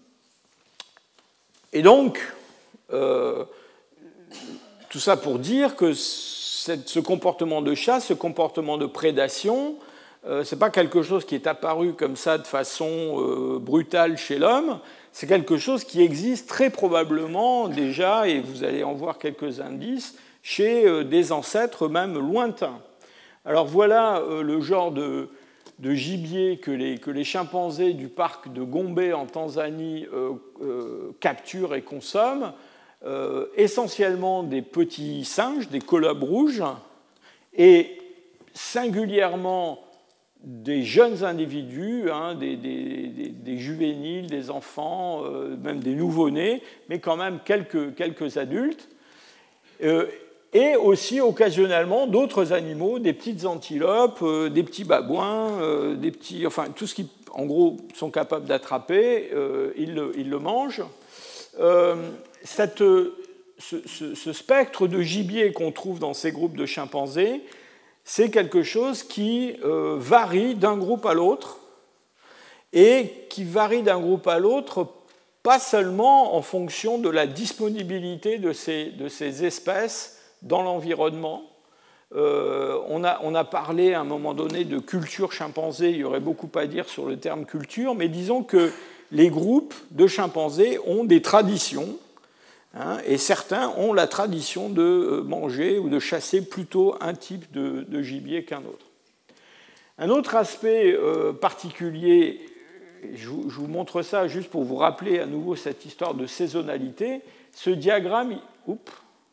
et donc, euh, tout ça pour dire que ce comportement de chasse, ce comportement de prédation, euh, ce n'est pas quelque chose qui est apparu comme ça de façon euh, brutale chez l'homme, c'est quelque chose qui existe très probablement déjà, et vous allez en voir quelques indices, chez euh, des ancêtres même lointains. Alors voilà euh, le genre de, de gibier que les, que les chimpanzés du parc de Gombe en Tanzanie euh, euh, capturent et consomment. Euh, essentiellement des petits singes, des colobes rouges, et singulièrement des jeunes individus, hein, des, des, des, des juvéniles, des enfants, euh, même des nouveau-nés, mais quand même quelques, quelques adultes, euh, et aussi occasionnellement d'autres animaux, des petites antilopes, euh, des petits babouins, euh, des petits, enfin tout ce qu'ils, en gros, sont capables d'attraper, euh, ils, le, ils le mangent. Euh, Cette, ce, ce, ce spectre de gibier qu'on trouve dans ces groupes de chimpanzés, c'est quelque chose qui euh, varie d'un groupe à l'autre, et qui varie d'un groupe à l'autre pas seulement en fonction de la disponibilité de ces, de ces espèces dans l'environnement. Euh, on, a, on a parlé à un moment donné de culture chimpanzé, il y aurait beaucoup à dire sur le terme culture, mais disons que les groupes de chimpanzés ont des traditions, hein, et certains ont la tradition de manger ou de chasser plutôt un type de, de gibier qu'un autre. Un autre aspect euh, particulier, je vous, je vous montre ça juste pour vous rappeler à nouveau cette histoire de saisonnalité, ce diagramme, oups,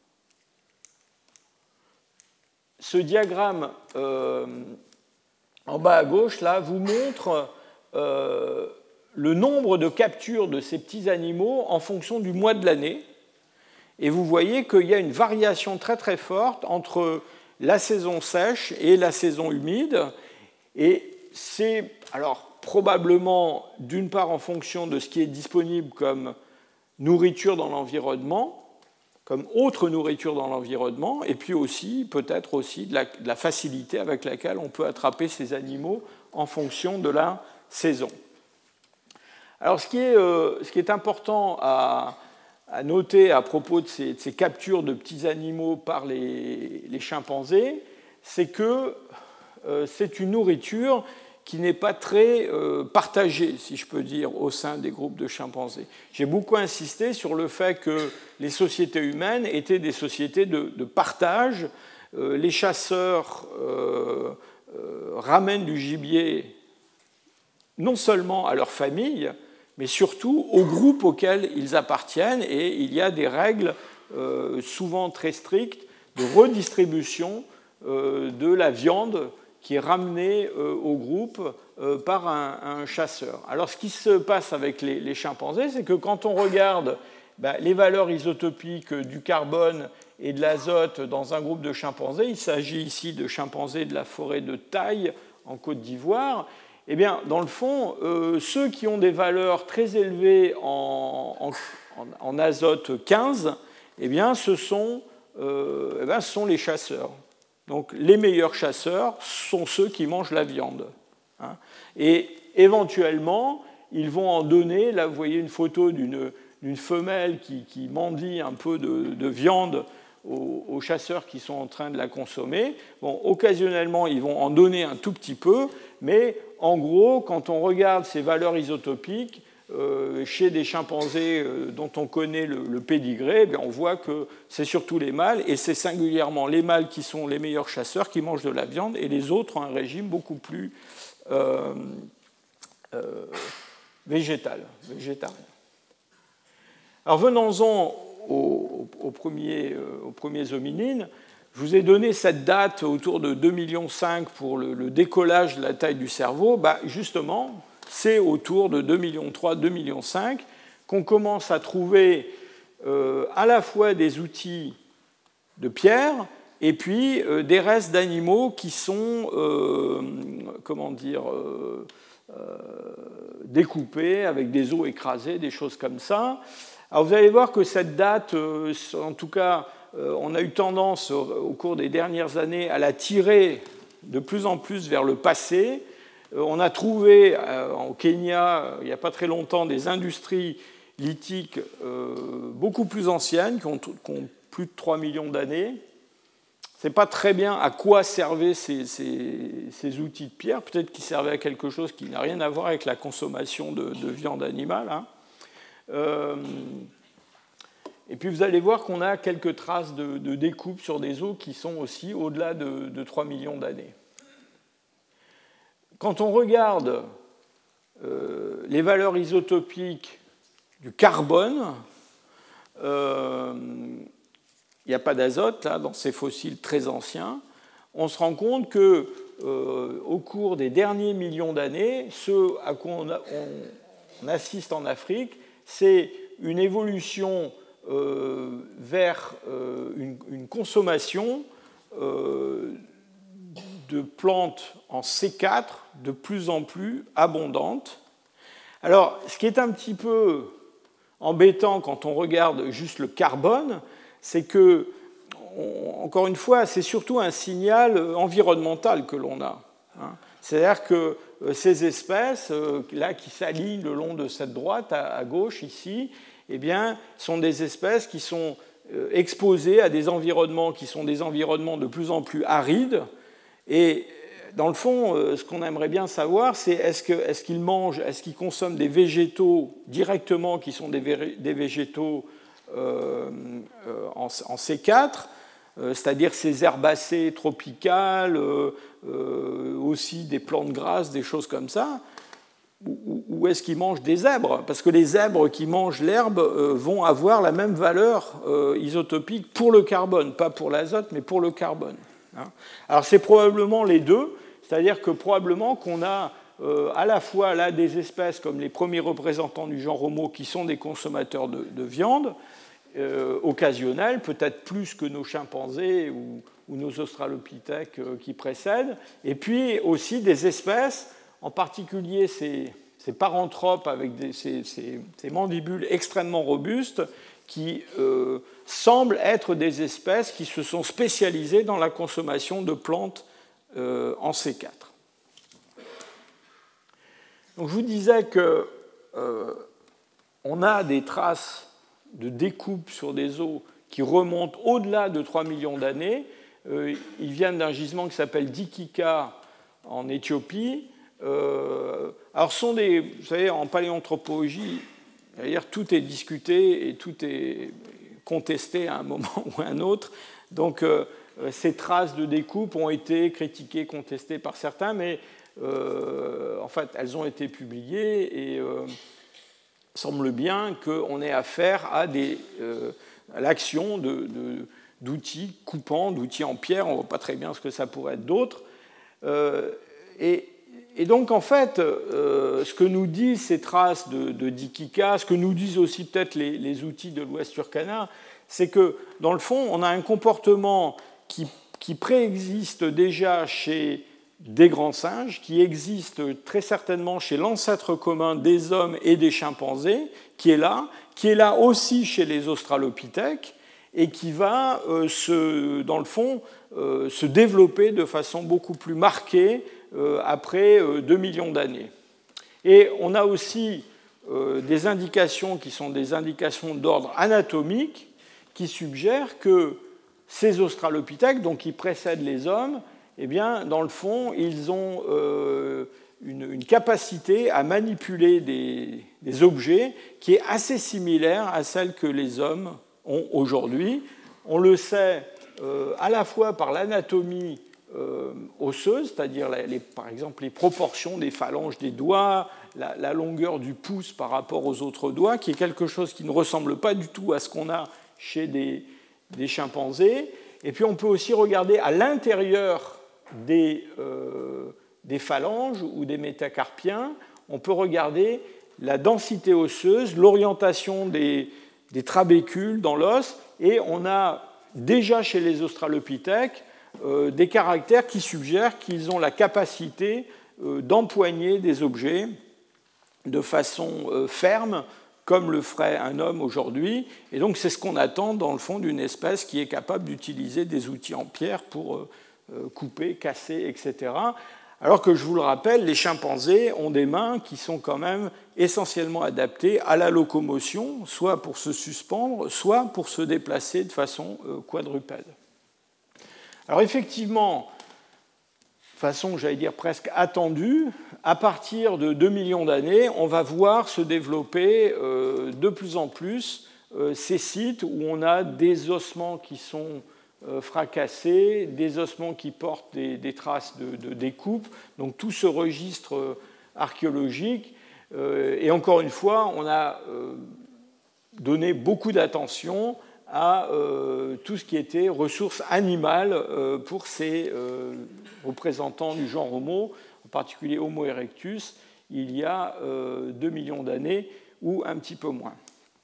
ce diagramme euh, en bas à gauche là, vous montre euh, le nombre de captures de ces petits animaux en fonction du mois de l'année. Et vous voyez qu'il y a une variation très très forte entre la saison sèche et la saison humide. Et c'est, alors, probablement d'une part en fonction de ce qui est disponible comme nourriture dans l'environnement, comme autre nourriture dans l'environnement, et puis aussi, peut-être aussi, de la, de la facilité avec laquelle on peut attraper ces animaux en fonction de la saison. Alors, ce qui est, euh, ce qui est important à, à noter à propos de ces, de ces captures de petits animaux par les, les chimpanzés, c'est que euh, c'est une nourriture qui n'est pas très euh, partagée, si je peux dire, au sein des groupes de chimpanzés. J'ai beaucoup insisté sur le fait que les sociétés humaines étaient des sociétés de, de partage. Euh, les chasseurs euh, euh, ramènent du gibier non seulement à leur famille, mais surtout aux groupes auxquels ils appartiennent, et il y a des règles euh, souvent très strictes de redistribution euh, de la viande qui est ramenée euh, au groupe euh, par un, un chasseur. Alors, ce qui se passe avec les, les chimpanzés, c'est que quand on regarde ben, les valeurs isotopiques du carbone et de l'azote dans un groupe de chimpanzés, il s'agit ici de chimpanzés de la forêt de Taï en Côte d'Ivoire, eh bien, dans le fond, euh, ceux qui ont des valeurs très élevées en, en, en azote quinze, eh bien, ce sont, euh, eh bien, ce sont les chasseurs. Donc, les meilleurs chasseurs sont ceux qui mangent la viande. Hein. Et éventuellement, ils vont en donner. Là, vous voyez une photo d'une, d'une femelle qui, qui mendie un peu de, de viande aux, aux chasseurs qui sont en train de la consommer. Bon, occasionnellement, ils vont en donner un tout petit peu, mais en gros, quand on regarde ces valeurs isotopiques, euh, chez des chimpanzés euh, dont on connaît le, le pédigré, eh on voit que c'est surtout les mâles, et c'est singulièrement les mâles qui sont les meilleurs chasseurs, qui mangent de la viande, et les autres ont un régime beaucoup plus euh, euh, végétal, végétarien. Alors venons-en aux, aux, premiers, euh, aux premiers hominines. Je vous ai donné cette date autour de deux virgule cinq millions pour le, le décollage de la taille du cerveau. Bah, justement, c'est autour de deux virgule trois millions, deux virgule cinq millions qu'on commence à trouver euh, à la fois des outils de pierre et puis euh, des restes d'animaux qui sont, euh, comment dire, euh, euh, découpés avec des os écrasés, des choses comme ça. Alors vous allez voir que cette date, euh, en tout cas, euh, on a eu tendance au, au cours des dernières années à la tirer de plus en plus vers le passé. Euh, on a trouvé euh, au Kenya, il n'y a pas très longtemps, des industries lithiques euh, beaucoup plus anciennes, qui ont, qui ont plus de trois millions d'années. On ne sait pas très bien à quoi servaient ces, ces, ces outils de pierre. Peut-être qu'ils servaient à quelque chose qui n'a rien à voir avec la consommation de, de viande animale. Hein. Euh, et puis vous allez voir qu'on a quelques traces de, de découpe sur des os qui sont aussi au-delà de, de trois millions d'années. Quand on regarde euh, les valeurs isotopiques du carbone, euh, il n'y a pas d'azote là, dans ces fossiles très anciens, on se rend compte que euh, au cours des derniers millions d'années, ce à quoi on, a, on, on assiste en Afrique, c'est une évolution euh, vers euh, une, une consommation euh, de plantes en C quatre de plus en plus abondante. Alors, ce qui est un petit peu embêtant quand on regarde juste le carbone, c'est que, on, encore une fois, c'est surtout un signal environnemental que l'on a. Hein. C'est-à-dire que ces espèces, euh, là, qui s'alignent le long de cette droite à, à gauche, ici, eh bien, sont des espèces qui sont euh, exposées à des environnements qui sont des environnements de plus en plus arides. Et dans le fond, euh, ce qu'on aimerait bien savoir, c'est est-ce, que, est-ce qu'ils mangent, est-ce qu'ils consomment des végétaux directement qui sont des, vé- des végétaux euh, euh, en, en C quatre, euh, c'est-à-dire ces herbacées tropicales, euh, euh, aussi des plantes grasses, des choses comme ça, ou, ou est-ce qu'ils mangent des zèbres? Parce que les zèbres qui mangent l'herbe euh, vont avoir la même valeur euh, isotopique pour le carbone, pas pour l'azote, mais pour le carbone. Hein. Alors c'est probablement les deux, c'est-à-dire que probablement qu'on a euh, à la fois là des espèces comme les premiers représentants du genre Homo qui sont des consommateurs de, de viande euh, occasionnels, peut-être plus que nos chimpanzés ou, ou nos australopithèques euh, qui précèdent, et puis aussi des espèces en particulier ces, ces paranthropes avec des, ces, ces, ces mandibules extrêmement robustes qui euh, semblent être des espèces qui se sont spécialisées dans la consommation de plantes euh, en C quatre. Donc, je vous disais que euh, on a des traces de découpe sur des os qui remontent au-delà de trois millions d'années. Euh, ils viennent d'un gisement qui s'appelle Dikika en Éthiopie. Euh, alors, ce sont des, vous savez, en paléanthropologie, d'ailleurs, tout est discuté et tout est contesté à un moment ou à un autre. Donc, euh, ces traces de découpe ont été critiquées, contestées par certains, mais euh, en fait, elles ont été publiées et euh, semble bien qu'on ait affaire à, des, euh, à l'action de, de, d'outils coupants, d'outils en pierre. On ne voit pas très bien ce que ça pourrait être d'autre. Euh, et, et donc, en fait, euh, ce que nous disent ces traces de, de Dikika, ce que nous disent aussi peut-être les, les outils de l'Ouest Turkana, c'est que, dans le fond, on a un comportement qui, qui préexiste déjà chez des grands singes, qui existe très certainement chez l'ancêtre commun des hommes et des chimpanzés, qui est là, qui est là aussi chez les australopithèques, et qui va, euh, se, dans le fond, euh, se développer de façon beaucoup plus marquée euh, après euh, deux millions d'années. Et on a aussi euh, des indications qui sont des indications d'ordre anatomique, qui suggèrent que ces australopithèques, donc qui précèdent les hommes, eh bien, dans le fond, ils ont euh, une, une capacité à manipuler des, des objets qui est assez similaire à celle que les hommes ont aujourd'hui. On le sait euh, à la fois par l'anatomie euh, osseuse, c'est-à-dire les, les, par exemple les proportions des phalanges des doigts, la, la longueur du pouce par rapport aux autres doigts, qui est quelque chose qui ne ressemble pas du tout à ce qu'on a chez des, des chimpanzés. Et puis on peut aussi regarder à l'intérieur Des, euh, des phalanges ou des métacarpiens, on peut regarder la densité osseuse, l'orientation des, des trabécules dans l'os, et on a déjà chez les australopithèques euh, des caractères qui suggèrent qu'ils ont la capacité euh, d'empoigner des objets de façon euh, ferme, comme le ferait un homme aujourd'hui. Et donc c'est ce qu'on attend dans le fond d'une espèce qui est capable d'utiliser des outils en pierre pour euh, couper, casser, et cetera. Alors que, je vous le rappelle, les chimpanzés ont des mains qui sont quand même essentiellement adaptées à la locomotion, soit pour se suspendre, soit pour se déplacer de façon quadrupède. Alors effectivement, de façon, j'allais dire, presque attendue, à partir de deux millions d'années, on va voir se développer de plus en plus ces sites où on a des ossements qui sont fracassés, des ossements qui portent des, des traces de, de découpe, donc tout ce registre archéologique. Et encore une fois, on a donné beaucoup d'attention à tout ce qui était ressources animales pour ces représentants du genre Homo, en particulier Homo erectus, il y a deux millions d'années ou un petit peu moins.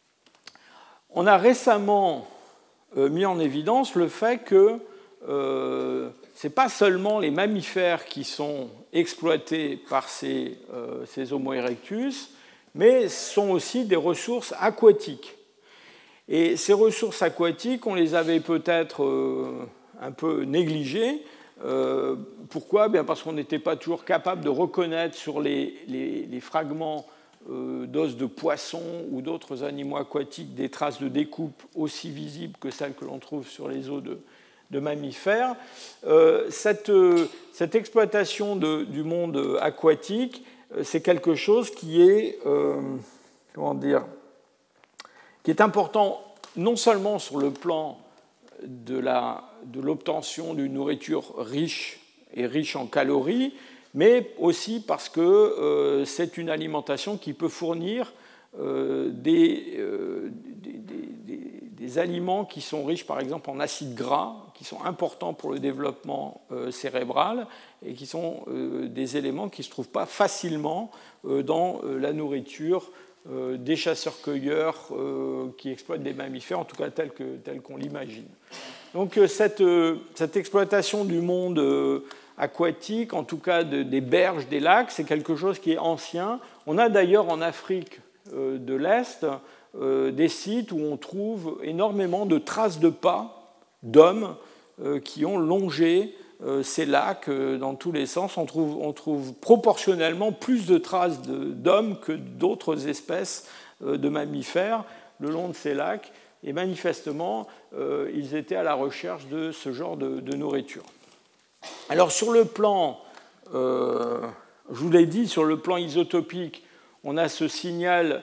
On a récemment mis en évidence le fait que euh, ce n'est pas seulement les mammifères qui sont exploités par ces, euh, ces Homo erectus, mais ce sont aussi des ressources aquatiques. Et ces ressources aquatiques, on les avait peut-être euh, un peu négligées. Euh, pourquoi ? Bien parce qu'on n'était pas toujours capable de reconnaître sur les, les, les fragments d'os de poissons ou d'autres animaux aquatiques des traces de découpe aussi visibles que celles que l'on trouve sur les os de, de mammifères. Euh, cette, cette exploitation de, du monde aquatique, c'est quelque chose qui est, euh, comment dire, qui est important non seulement sur le plan de, la, de l'obtention d'une nourriture riche et riche en calories, mais aussi parce que euh, c'est une alimentation qui peut fournir euh, des, euh, des, des, des aliments qui sont riches, par exemple, en acides gras, qui sont importants pour le développement euh, cérébral et qui sont euh, des éléments qui ne se trouvent pas facilement euh, dans euh, la nourriture euh, des chasseurs-cueilleurs euh, qui exploitent des mammifères, en tout cas tel, que, tel qu'on l'imagine. Donc cette, cette exploitation du monde aquatiques, en tout cas de, des berges, des lacs. C'est quelque chose qui est ancien. On a d'ailleurs en Afrique euh, de l'Est euh, des sites où on trouve énormément de traces de pas d'hommes euh, qui ont longé euh, ces lacs euh, dans tous les sens. On trouve, on trouve proportionnellement plus de traces de, d'hommes que d'autres espèces euh, de mammifères le long de ces lacs. Et manifestement, euh, ils étaient à la recherche de ce genre de, de nourriture. Alors sur le plan, euh, je vous l'ai dit, sur le plan isotopique, on a ce signal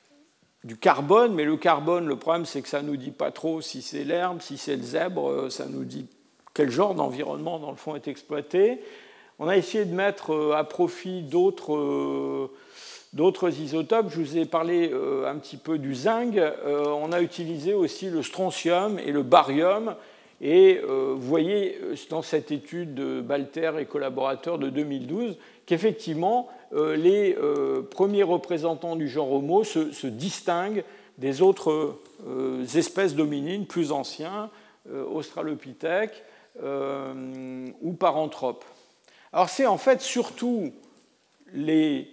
du carbone, mais le carbone, le problème, c'est que ça ne nous dit pas trop si c'est l'herbe, si c'est le zèbre, ça nous dit quel genre d'environnement, dans le fond, est exploité. On a essayé de mettre à profit d'autres... Euh, D'autres isotopes, je vous ai parlé euh, un petit peu du zinc, euh, on a utilisé aussi le strontium et le barium, et euh, vous voyez dans cette étude de Balter et collaborateurs de deux mille douze qu'effectivement euh, les euh, premiers représentants du genre Homo se, se distinguent des autres euh, espèces d'hominines plus anciens, euh, Australopithèques euh, ou Paranthropes. Alors c'est en fait surtout les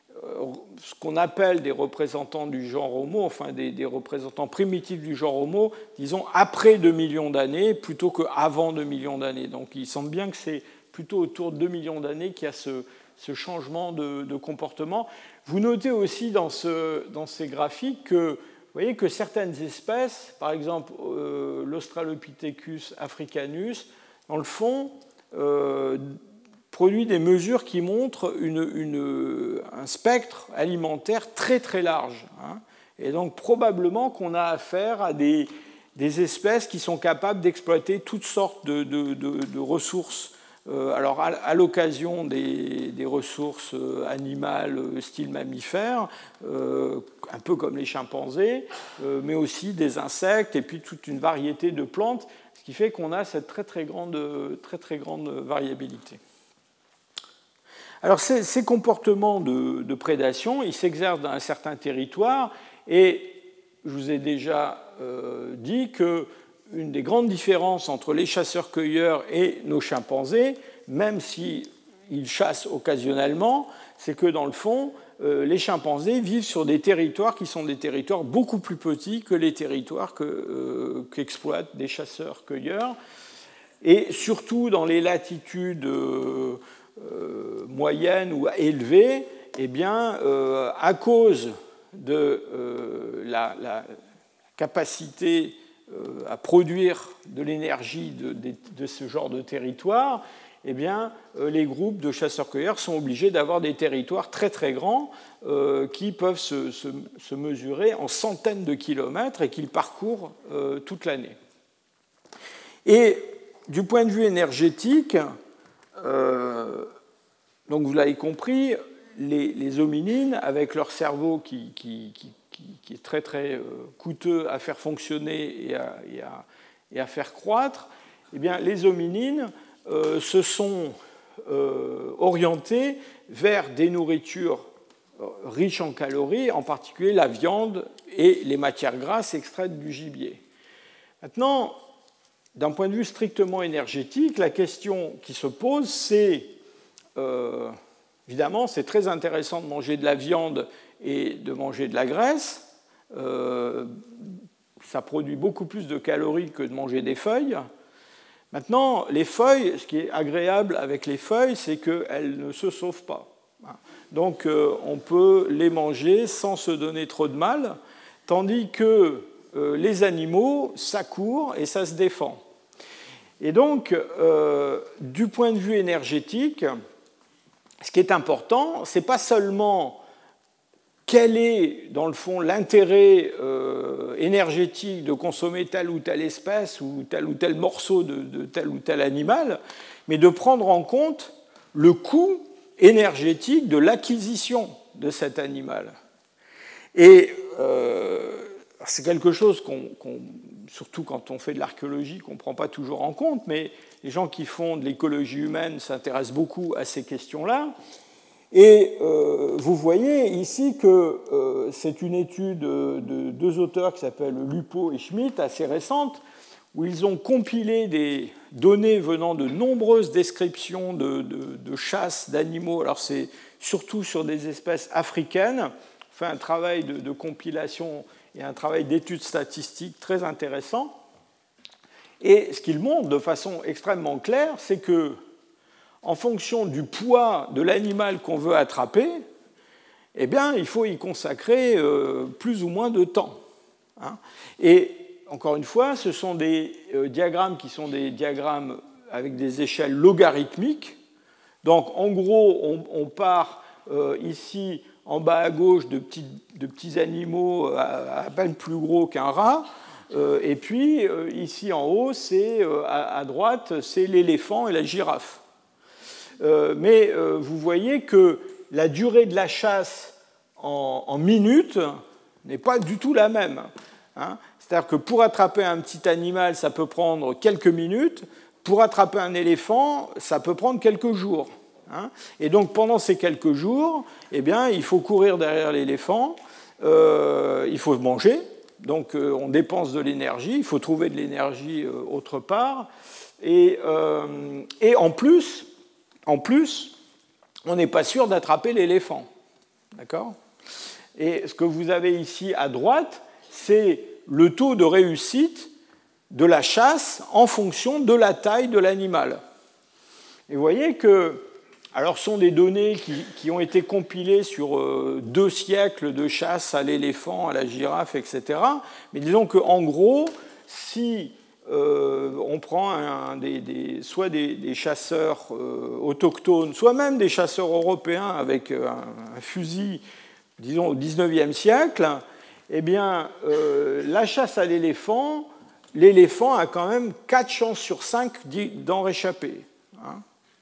ce qu'on appelle des représentants du genre Homo, enfin des, des représentants primitifs du genre Homo, disons après deux millions d'années plutôt qu'avant deux millions d'années. Donc il semble bien que c'est plutôt autour de deux millions d'années qu'il y a ce, ce changement de, de comportement. Vous notez aussi dans, ce, dans ces graphiques que vous voyez que certaines espèces, par exemple euh, l'Australopithecus africanus, dans le fond, euh, produit des mesures qui montrent une, une, un spectre alimentaire très très large. Hein. Et donc probablement qu'on a affaire à des, des espèces qui sont capables d'exploiter toutes sortes de, de, de, de ressources. Euh, alors à, à l'occasion des, des ressources animales style mammifères, euh, un peu comme les chimpanzés, euh, mais aussi des insectes et puis toute une variété de plantes, ce qui fait qu'on a cette très très grande, très, très grande variabilité. Alors ces, ces comportements de, de prédation, ils s'exercent dans un certain territoire et je vous ai déjà euh, dit qu'une des grandes différences entre les chasseurs-cueilleurs et nos chimpanzés, même s'ils chassent occasionnellement, c'est que dans le fond, euh, les chimpanzés vivent sur des territoires qui sont des territoires beaucoup plus petits que les territoires que, euh, qu'exploitent des chasseurs-cueilleurs. Et surtout dans les latitudes... Euh, Euh, moyenne ou élevée, eh bien, euh, à cause de euh, la, la capacité euh, à produire de l'énergie de, de, de ce genre de territoire, eh bien, euh, les groupes de chasseurs-cueilleurs sont obligés d'avoir des territoires très très grands euh, qui peuvent se, se, se mesurer en centaines de kilomètres et qu'ils parcourent euh, toute l'année. Et du point de vue énergétique, Euh, donc vous l'avez compris, les, les hominines, avec leur cerveau qui, qui, qui, qui est très très coûteux à faire fonctionner et à, et à, et à faire croître, eh bien, les hominines euh, se sont euh, orientés vers des nourritures riches en calories, en particulier la viande et les matières grasses extraites du gibier. Maintenant, d'un point de vue strictement énergétique, la question qui se pose, c'est, euh, évidemment, c'est très intéressant de manger de la viande et de manger de la graisse. Euh, ça produit beaucoup plus de calories que de manger des feuilles. Maintenant, les feuilles, ce qui est agréable avec les feuilles, c'est qu'elles ne se sauvent pas. Donc, euh, on peut les manger sans se donner trop de mal, tandis que Euh, les animaux, ça court et ça se défend. Et donc, euh, du point de vue énergétique, ce qui est important, ce n'est pas seulement quel est, dans le fond, l'intérêt euh, énergétique de consommer telle ou telle espèce ou tel ou tel morceau de, de tel ou tel animal, mais de prendre en compte le coût énergétique de l'acquisition de cet animal. Et euh, c'est quelque chose qu'on, qu'on, surtout quand on fait de l'archéologie, qu'on ne prend pas toujours en compte, mais les gens qui font de l'écologie humaine s'intéressent beaucoup à ces questions-là. Et euh, vous voyez ici que euh, c'est une étude de deux auteurs qui s'appellent Lupo et Schmidt, assez récente, où ils ont compilé des données venant de nombreuses descriptions de, de, de chasse d'animaux. Alors c'est surtout sur des espèces africaines. On fait un travail de, de compilation et un travail d'études statistiques très intéressant. Et ce qu'ils montrent de façon extrêmement claire, c'est que, en fonction du poids de l'animal qu'on veut attraper, eh bien, il faut y consacrer euh, plus ou moins de temps. Hein. Et encore une fois, ce sont des euh, diagrammes qui sont des diagrammes avec des échelles logarithmiques. Donc, en gros, on, on part euh, ici, en bas à gauche, de petits, de petits animaux à, à peine plus gros qu'un rat. Euh, et puis, euh, ici en haut, c'est, euh, à, à droite, c'est l'éléphant et la girafe. Euh, mais euh, vous voyez que la durée de la chasse en, en minutes n'est pas du tout la même. Hein. C'est-à-dire que pour attraper un petit animal, ça peut prendre quelques minutes. Pour attraper un éléphant, ça peut prendre quelques jours. Hein. Et donc, pendant ces quelques jours, eh bien, il faut courir derrière l'éléphant, euh, il faut manger. Donc, euh, on dépense de l'énergie, il faut trouver de l'énergie euh, autre part. Et, euh, et en plus, en plus, on n'est pas sûr d'attraper l'éléphant. D'accord ? Et ce que vous avez ici à droite, c'est le taux de réussite de la chasse en fonction de la taille de l'animal. Et vous voyez que, alors ce sont des données qui, qui ont été compilées sur euh, deux siècles de chasse à l'éléphant, à la girafe, et cetera. Mais disons qu'en gros, si euh, on prend un, des, des, soit des, des chasseurs euh, autochtones, soit même des chasseurs européens avec un, un fusil, disons au dix-neuvième siècle, eh bien, euh, la chasse à l'éléphant, l'éléphant a quand même quatre chances sur cinq d'en réchapper. Hein.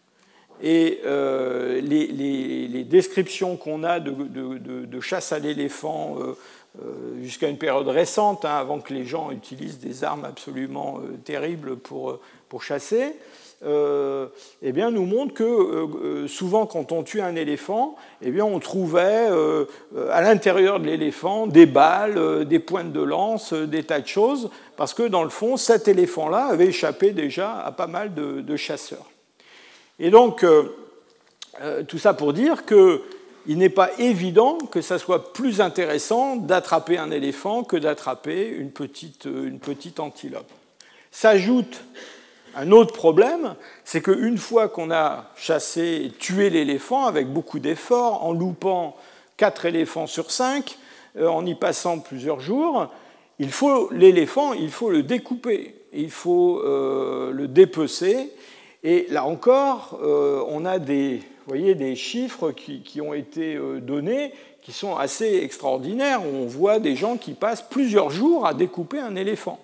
Et euh, les, les, les descriptions qu'on a de, de, de, de chasse à l'éléphant euh, euh, jusqu'à une période récente, hein, avant que les gens utilisent des armes absolument euh, terribles pour, pour chasser, euh, eh bien, nous montrent que euh, souvent, quand on tue un éléphant, eh bien, on trouvait euh, à l'intérieur de l'éléphant des balles, euh, des pointes de lance, euh, des tas de choses, parce que dans le fond, cet éléphant-là avait échappé déjà à pas mal de, de chasseurs. Et donc, euh, euh, tout ça pour dire qu'il n'est pas évident que ça soit plus intéressant d'attraper un éléphant que d'attraper une petite, une petite antilope. S'ajoute un autre problème, c'est qu'une fois qu'on a chassé et tué l'éléphant avec beaucoup d'efforts, en loupant quatre éléphants sur cinq, euh, en y passant plusieurs jours, il faut l'éléphant, il faut le découper, il faut euh, le dépecer. Et là encore, euh, on a des, vous voyez, des chiffres qui, qui ont été euh, donnés qui sont assez extraordinaires. On voit des gens qui passent plusieurs jours à découper un éléphant.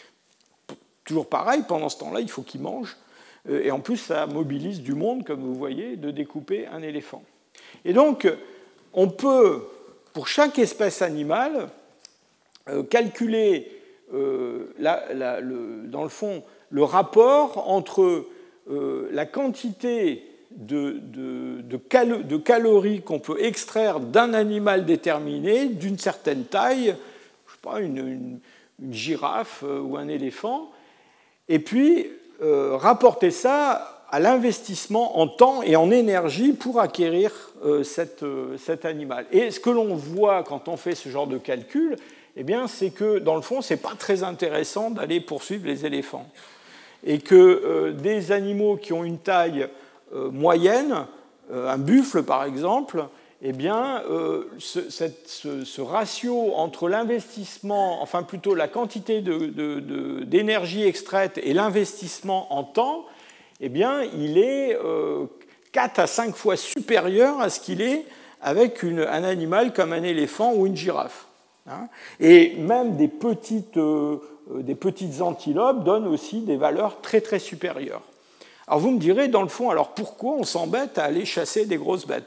Toujours pareil, pendant ce temps-là, il faut qu'ils mangent. Euh, et en plus, ça mobilise du monde, comme vous voyez, de découper un éléphant. Et donc, on peut, pour chaque espèce animale, euh, calculer, euh, la, la, le, dans le fond, le rapport entre Euh, la quantité de, de, de, cal- de calories qu'on peut extraire d'un animal déterminé, d'une certaine taille, je sais pas, une, une, une girafe ou un éléphant, et puis euh, rapporter ça à l'investissement en temps et en énergie pour acquérir euh, cette, euh, cet animal. Et ce que l'on voit quand on fait ce genre de calcul, eh bien, c'est que, dans le fond, ce n'est pas très intéressant d'aller poursuivre les éléphants. Et que euh, des animaux qui ont une taille euh, moyenne, euh, un buffle par exemple, eh bien, euh, ce, cette, ce, ce ratio entre l'investissement, enfin plutôt la quantité de, de, de, d'énergie extraite et l'investissement en temps, eh bien, il est euh, quatre à cinq fois supérieur à ce qu'il est avec une, un animal comme un éléphant ou une girafe. Hein. Et même des petites... Euh, des petites antilopes donnent aussi des valeurs très très supérieures. Alors vous me direz, dans le fond, alors pourquoi on s'embête à aller chasser des grosses bêtes ?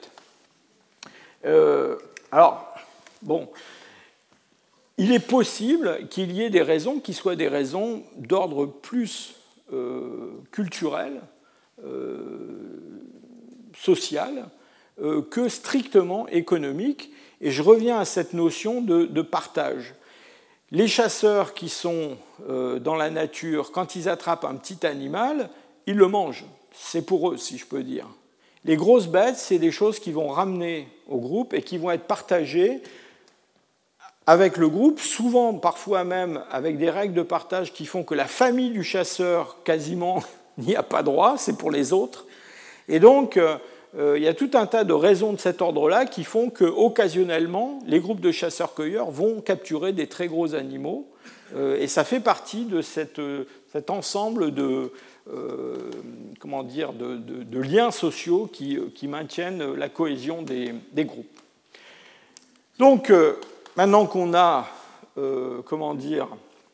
euh, Alors, bon, il est possible qu'il y ait des raisons qui soient des raisons d'ordre plus euh, culturel, euh, social, euh, que strictement économique. Et je reviens à cette notion de, de partage. les chasseurs qui sont euh, dans la nature, quand ils attrapent un petit animal, ils le mangent. C'est pour eux, si je peux dire. Les grosses bêtes, c'est des choses qui vont ramener au groupe et qui vont être partagées avec le groupe, souvent, parfois même, avec des règles de partage qui font que la famille du chasseur, quasiment, n'y a pas droit, c'est pour les autres. Et donc, euh, il y a tout un tas de raisons de cet ordre-là qui font qu'occasionnellement, les groupes de chasseurs-cueilleurs vont capturer des très gros animaux, euh, et ça fait partie de cette, cet ensemble de, euh, comment dire, de, de, de liens sociaux qui, qui maintiennent la cohésion des, des groupes. Donc, euh, maintenant qu'on a, euh, comment dire,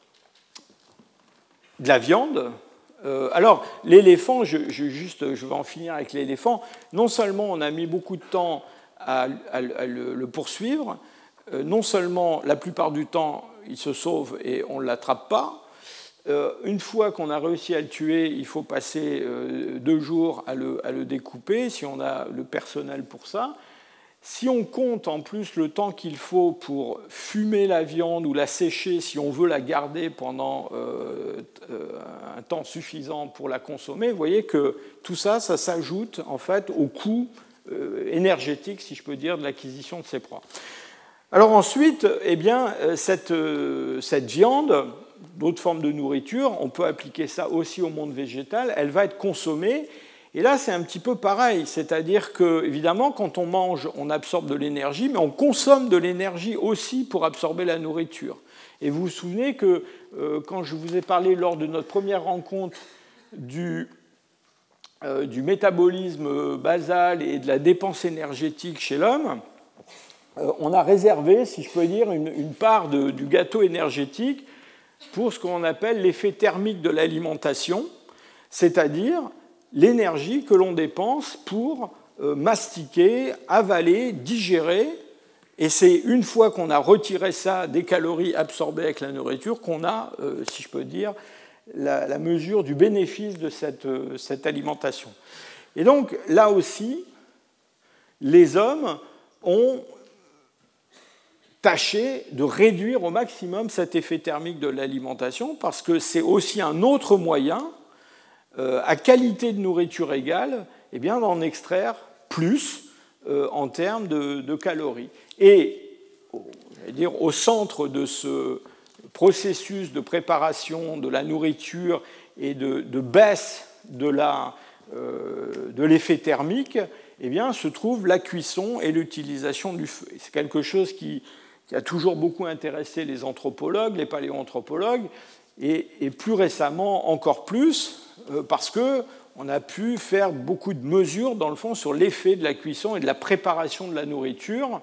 de la viande, euh, alors l'éléphant, je, je, juste, je vais en finir avec l'éléphant, non seulement on a mis beaucoup de temps à, à, à le, le poursuivre, euh, non seulement la plupart du temps il se sauve et on ne l'attrape pas, euh, une fois qu'on a réussi à le tuer, il faut passer euh, deux jours à le, à le découper, si on a le personnel pour ça. Si on compte en plus le temps qu'il faut pour fumer la viande ou la sécher, si on veut la garder pendant euh, un temps suffisant pour la consommer, vous voyez que tout ça, ça s'ajoute en fait au coût euh, énergétique, si je peux dire, de l'acquisition de ces proies. Alors ensuite, eh bien, cette, euh, cette viande, d'autres formes de nourriture, on peut appliquer ça aussi au monde végétal, elle va être consommée. Et là, c'est un petit peu pareil, c'est-à-dire que, évidemment, quand on mange, on absorbe de l'énergie, mais on consomme de l'énergie aussi pour absorber la nourriture. Et vous vous souvenez que, euh, quand je vous ai parlé lors de notre première rencontre du, euh, du métabolisme basal et de la dépense énergétique chez l'homme, euh, on a réservé, si je peux dire, une, une part de, du gâteau énergétique pour ce qu'on appelle l'effet thermique de l'alimentation, c'est-à-dire l'énergie que l'on dépense pour mastiquer, avaler, digérer, et c'est une fois qu'on a retiré ça des calories absorbées avec la nourriture qu'on a, si je peux dire, la, la mesure du bénéfice de cette, cette alimentation. Et donc, là aussi, les hommes ont tâché de réduire au maximum cet effet thermique de l'alimentation, parce que c'est aussi un autre moyen, Euh, à qualité de nourriture égale, eh bien, d'en extraire plus euh, en termes de, de calories. Et j'allais dire, au centre de ce processus de préparation de la nourriture et de, de baisse de, la, euh, de l'effet thermique, eh bien, se trouve la cuisson et l'utilisation du feu. Et c'est quelque chose qui, qui a toujours beaucoup intéressé les anthropologues, les paléoanthropologues, et, et plus récemment encore plus, parce qu'on a pu faire beaucoup de mesures, dans le fond, sur l'effet de la cuisson et de la préparation de la nourriture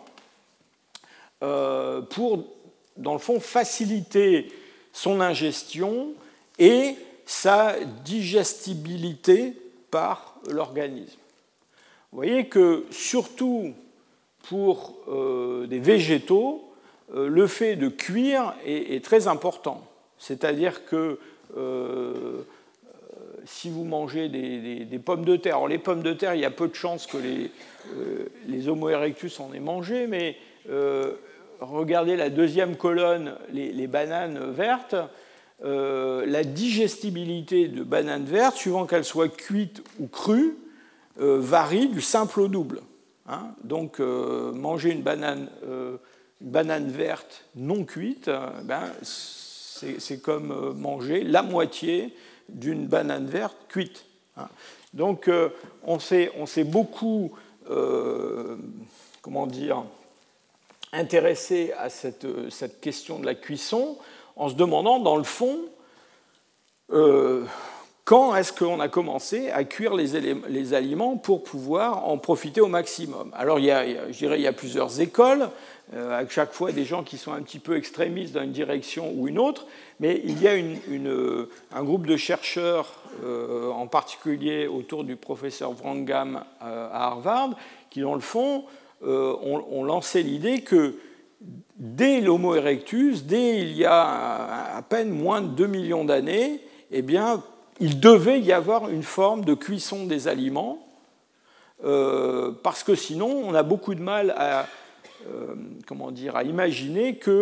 euh, pour, dans le fond, faciliter son ingestion et sa digestibilité par l'organisme. Vous voyez que, surtout pour euh, des végétaux, euh, le fait de cuire est, est très important. C'est-à-dire que euh, si vous mangez des, des, des pommes de terre, alors les pommes de terre, il y a peu de chances que les, euh, les Homo erectus en aient mangé, mais euh, regardez la deuxième colonne, les, les bananes vertes, euh, la digestibilité de bananes vertes, suivant qu'elles soient cuites ou crues, euh, varie du simple au double. Hein. Donc, euh, manger une banane, euh, une banane verte non cuite, ben, c'est, c'est comme manger la moitié d'une banane verte cuite. Donc, euh, on, s'est, on s'est beaucoup, euh, comment dire, intéressé à cette, cette question de la cuisson en se demandant, dans le fond, euh, quand est-ce qu'on a commencé à cuire les, éléments, les aliments pour pouvoir en profiter au maximum. Alors, il y a, je dirais, il y a plusieurs écoles, euh, à chaque fois des gens qui sont un petit peu extrémistes dans une direction ou une autre, mais il y a une, une, un groupe de chercheurs, euh, en particulier autour du professeur Wrangham euh, à Harvard, qui, dans le fond, euh, ont, ont lancé l'idée que dès l'Homo erectus, dès il y a à peine moins de deux millions d'années, eh bien, il devait y avoir une forme de cuisson des aliments, euh, parce que sinon, on a beaucoup de mal à, euh, comment dire, à imaginer que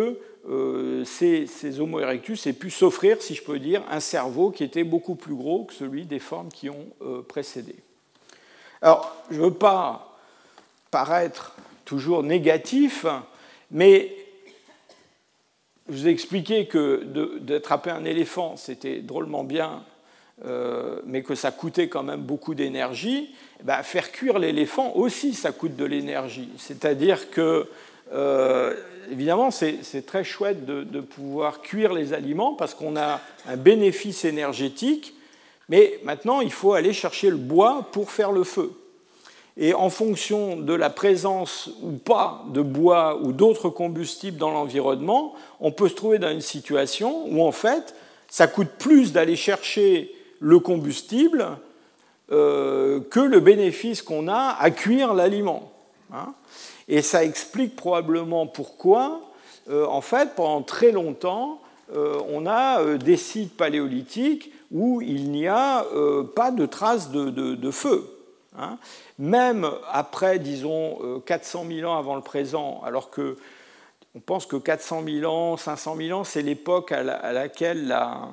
euh, ces, ces Homo erectus aient pu s'offrir, si je peux dire, un cerveau qui était beaucoup plus gros que celui des formes qui ont euh, précédé. Alors, je ne veux pas paraître toujours négatif, mais je vous ai expliqué que d'attraper un éléphant, c'était drôlement bien, euh, mais que ça coûtait quand même beaucoup d'énergie. Ben, faire cuire l'éléphant aussi, ça coûte de l'énergie. C'est-à-dire que, euh, évidemment, c'est très chouette de, de pouvoir cuire les aliments parce qu'on a un bénéfice énergétique, mais maintenant, il faut aller chercher le bois pour faire le feu. Et en fonction de la présence ou pas de bois ou d'autres combustibles dans l'environnement, on peut se trouver dans une situation où, en fait, ça coûte plus d'aller chercher le combustible euh, que le bénéfice qu'on a à cuire l'aliment. Hein. Et ça explique probablement pourquoi, euh, en fait, pendant très longtemps, euh, on a euh, des sites paléolithiques où il n'y a euh, pas de traces de, de, de feu. Hein. Même après, disons, quatre cent mille ans avant le présent, alors qu'on pense que quatre cent mille ans, cinq cent mille ans, c'est l'époque à, la, à laquelle la,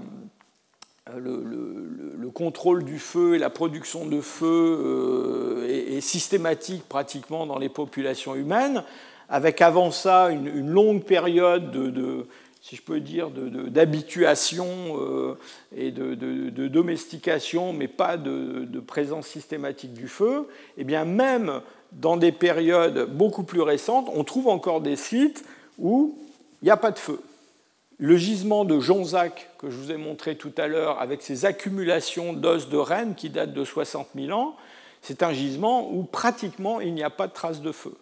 le, le, le contrôle du feu et la production de feu euh, est, est systématique pratiquement dans les populations humaines, avec avant ça une, une longue période de, de si je peux dire, d'habituation euh, et de, de, de domestication, mais pas de, de présence systématique du feu, et bien même dans des périodes beaucoup plus récentes, on trouve encore des sites où il n'y a pas de feu. Le gisement de Jonzac, que je vous ai montré tout à l'heure, avec ses accumulations d'os de rennes qui datent de soixante mille ans, c'est un gisement où pratiquement il n'y a pas de trace de feu.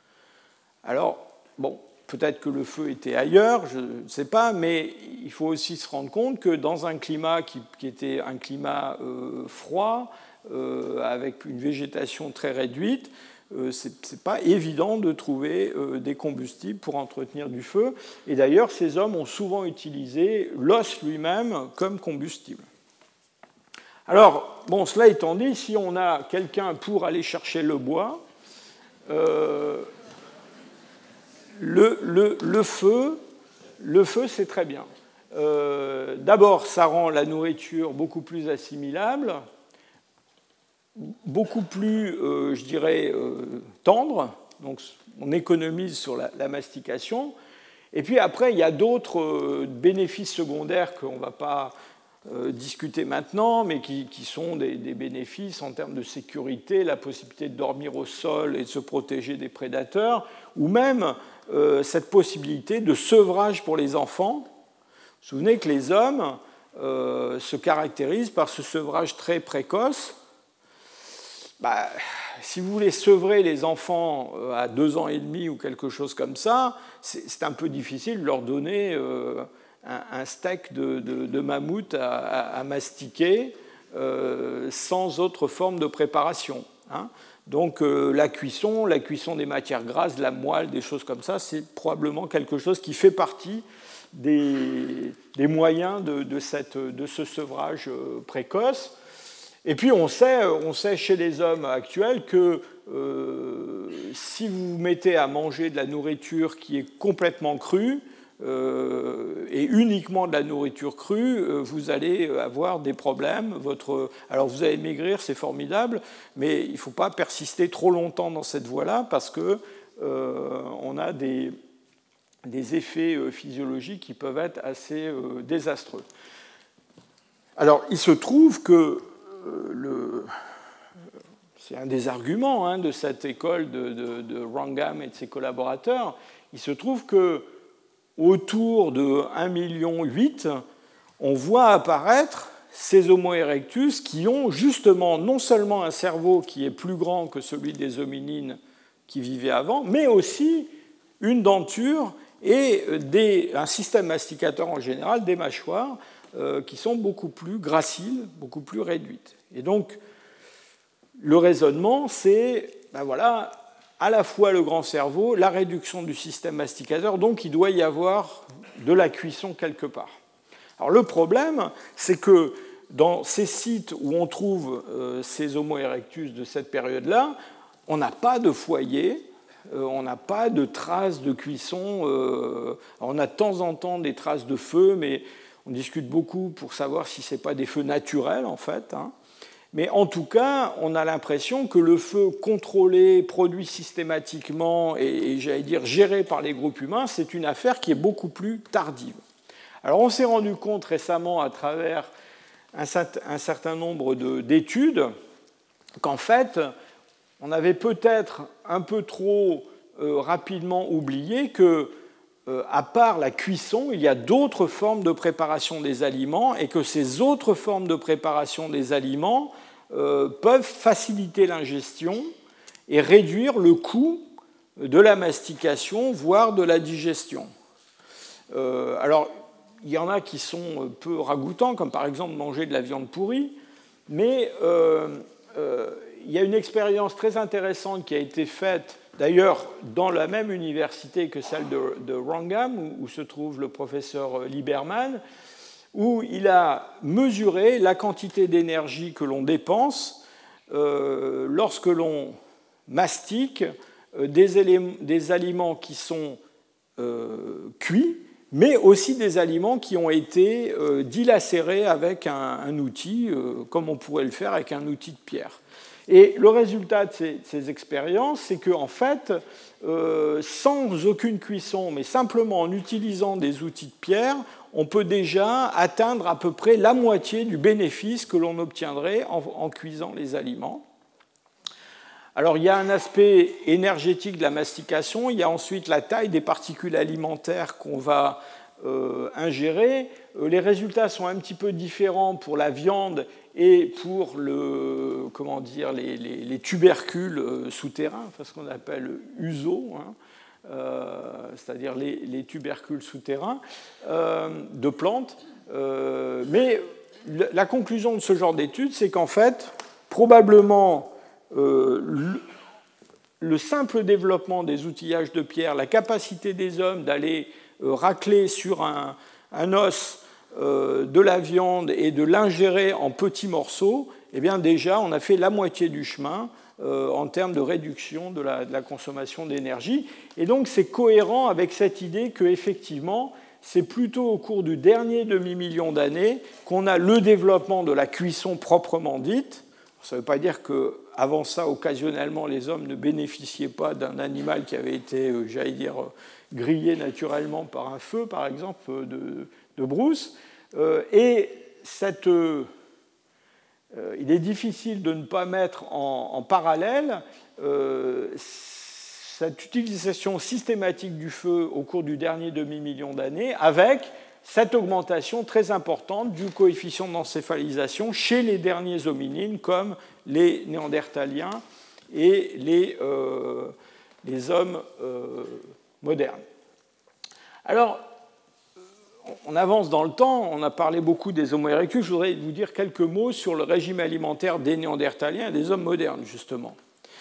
Alors, bon, peut-être que le feu était ailleurs, je ne sais pas, mais il faut aussi se rendre compte que dans un climat qui, qui était un climat euh, froid, euh, avec une végétation très réduite, euh, ce n'est pas évident de trouver euh, des combustibles pour entretenir du feu. Et d'ailleurs, ces hommes ont souvent utilisé l'os lui-même comme combustible. Alors, bon, cela étant dit, si on a quelqu'un pour aller chercher le bois, euh, Le, le, le feu, le feu c'est très bien. Euh, D'abord, ça rend la nourriture beaucoup plus assimilable, beaucoup plus, euh, je dirais, euh, tendre. Donc, on économise sur la, la mastication. Et puis après, il y a d'autres euh, bénéfices secondaires qu'on ne va pas euh, discuter maintenant, mais qui, qui sont des, des bénéfices en termes de sécurité, la possibilité de dormir au sol et de se protéger des prédateurs, ou même Euh, cette possibilité de sevrage pour les enfants. Vous vous souvenez que les hommes euh, se caractérisent par ce sevrage très précoce. Bah, si vous voulez sevrer les enfants à deux ans et demi ou quelque chose comme ça, c'est un peu difficile de leur donner euh, un, un steak de, de, de mammouth à, à, à mastiquer euh, sans autre forme de préparation. Hein. Donc euh, la cuisson, la cuisson des matières grasses, de la moelle, des choses comme ça, c'est probablement quelque chose qui fait partie des, des moyens de, de, cette, de ce sevrage précoce. Et puis on sait, on sait chez les hommes actuels que euh, si vous mettez à manger de la nourriture qui est complètement crue, Euh, et uniquement de la nourriture crue, euh, vous allez avoir des problèmes. Votre... Alors vous allez maigrir, c'est formidable, mais il ne faut pas persister trop longtemps dans cette voie-là parce qu'on euh, a des, des effets physiologiques qui peuvent être assez euh, désastreux. Alors il se trouve que euh, le... c'est un des arguments hein, de cette école de, de, de Wrangham et de ses collaborateurs, il se trouve que autour de un virgule huit million, on voit apparaître ces Homo erectus qui ont justement non seulement un cerveau qui est plus grand que celui des hominines qui vivaient avant, mais aussi une denture et des, un système masticateur en général, des mâchoires euh, qui sont beaucoup plus graciles, beaucoup plus réduites. Et donc, le raisonnement, c'est, ben voilà, à la fois le grand cerveau, la réduction du système masticateur, donc il doit y avoir de la cuisson quelque part. Alors le problème, c'est que dans ces sites où on trouve euh, ces Homo erectus de cette période-là, on n'a pas de foyer euh, on n'a pas de traces de cuisson. Euh, on a de temps en temps des traces de feu, mais on discute beaucoup pour savoir si ce n'est pas des feux naturels, en fait. Hein. Mais en tout cas, on a l'impression que le feu contrôlé, produit systématiquement et, et j'allais dire géré par les groupes humains, c'est une affaire qui est beaucoup plus tardive. Alors on s'est rendu compte récemment à travers un, un certain nombre d'études qu'en fait, on avait peut-être un peu trop euh, rapidement oublié que, euh, à part la cuisson, il y a d'autres formes de préparation des aliments et que ces autres formes de préparation des aliments euh, peuvent faciliter l'ingestion et réduire le coût de la mastication, voire de la digestion. Euh, alors, il y en a qui sont peu ragoûtants, comme par exemple manger de la viande pourrie, mais euh, euh, il y a une expérience très intéressante qui a été faite, d'ailleurs, dans la même université que celle de, de Wrangham, où, où se trouve le professeur Lieberman, où il a mesuré la quantité d'énergie que l'on dépense euh, lorsque l'on mastique euh, des, éléments, des aliments qui sont euh, cuits, mais aussi des aliments qui ont été euh, dilacérés avec un, un outil, euh, comme on pourrait le faire avec un outil de pierre. Et le résultat de ces, ces expériences, c'est qu'en fait, euh, sans aucune cuisson, mais simplement en utilisant des outils de pierre, on peut déjà atteindre à peu près la moitié du bénéfice que l'on obtiendrait en, en cuisant les aliments. Alors, il y a un aspect énergétique de la mastication, il y a ensuite la taille des particules alimentaires qu'on va euh, ingérer. Les résultats sont un petit peu différents pour la viande et pour le, comment dire, les, les, les tubercules souterrains, enfin, ce qu'on appelle uso, hein, euh, c'est-à-dire les, les tubercules souterrains euh, de plantes. Euh, mais la conclusion de ce genre d'étude, c'est qu'en fait, probablement, Euh, le, le simple développement des outillages de pierre, la capacité des hommes d'aller euh, racler sur un, un os euh, de la viande et de l'ingérer en petits morceaux, eh bien déjà on a fait la moitié du chemin euh, en termes de réduction de la, de la consommation d'énergie. Et donc c'est cohérent avec cette idée qu'effectivement c'est plutôt au cours du dernier demi-million d'années qu'on a le développement de la cuisson proprement dite. Ça ne veut pas dire qu'avant ça, occasionnellement, les hommes ne bénéficiaient pas d'un animal qui avait été, j'allais dire, grillé naturellement par un feu, par exemple, de, de brousse. Et cette, euh, il est difficile de ne pas mettre en, en parallèle euh, cette utilisation systématique du feu au cours du dernier demi-million d'années avec cette augmentation très importante du coefficient d'encéphalisation chez les derniers hominines comme les néandertaliens et les, euh, les hommes euh, modernes. Alors, on avance dans le temps, on a parlé beaucoup des Homo erectus, je voudrais vous dire quelques mots sur le régime alimentaire des néandertaliens et des hommes modernes, justement.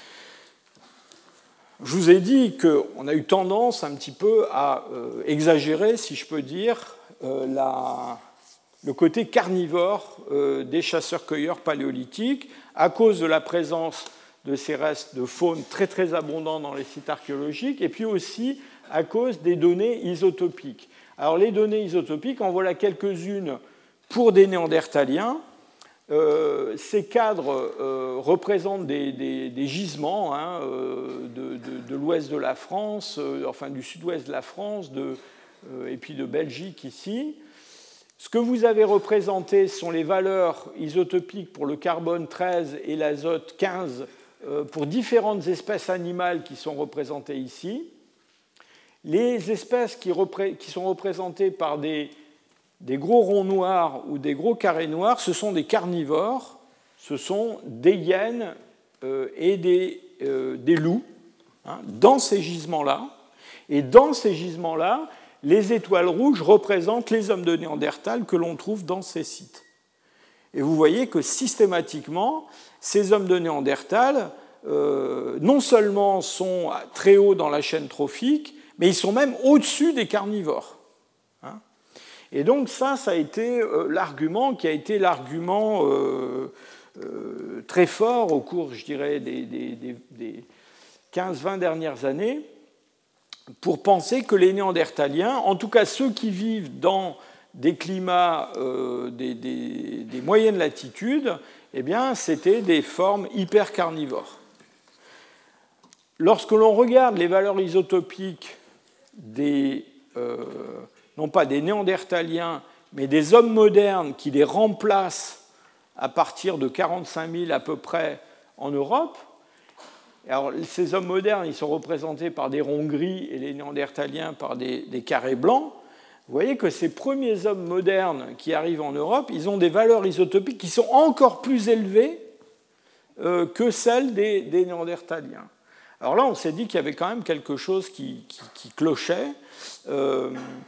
Je vous ai dit qu'on a eu tendance un petit peu à euh, exagérer, si je peux dire, euh, la, le côté carnivore euh, des chasseurs-cueilleurs paléolithiques à cause de la présence de ces restes de faune très très abondants dans les sites archéologiques et puis aussi à cause des données isotopiques. Alors les données isotopiques, en voilà quelques-unes pour des néandertaliens. Euh, ces cadres euh, représentent des, des, des gisements hein, euh, de, de, de l'ouest de la France, euh, enfin du sud-ouest de la France, de, euh, et puis de Belgique ici. Ce que vous avez représenté sont les valeurs isotopiques pour le carbone treize et l'azote quinze euh, pour différentes espèces animales qui sont représentées ici. Les espèces qui, repré- qui sont représentées par des Des gros ronds noirs ou des gros carrés noirs, ce sont des carnivores, ce sont des hyènes euh, et des, euh, des loups hein, dans ces gisements-là. Et dans ces gisements-là, les étoiles rouges représentent les hommes de Néandertal que l'on trouve dans ces sites. Et vous voyez que systématiquement, ces hommes de Néandertal, euh, non seulement sont très hauts dans la chaîne trophique, mais ils sont même au-dessus des carnivores. Et donc ça, ça a été euh, l'argument qui a été l'argument euh, euh, très fort au cours, je dirais, des, des, des, quinze vingt dernières années pour penser que les Néandertaliens, en tout cas ceux qui vivent dans des climats euh, des, des, des moyennes latitudes, eh bien, c'était des formes hypercarnivores. Lorsque l'on regarde les valeurs isotopiques des, euh, non pas des Néandertaliens, mais des hommes modernes qui les remplacent à partir de quarante-cinq mille à peu près en Europe, alors, ces hommes modernes, ils sont représentés par des ronds gris et les Néandertaliens par des, des carrés blancs. Vous voyez que ces premiers hommes modernes qui arrivent en Europe, ils ont des valeurs isotopiques qui sont encore plus élevées euh, que celles des, des Néandertaliens. Alors là, on s'est dit qu'il y avait quand même quelque chose qui, qui, qui clochait. Euh,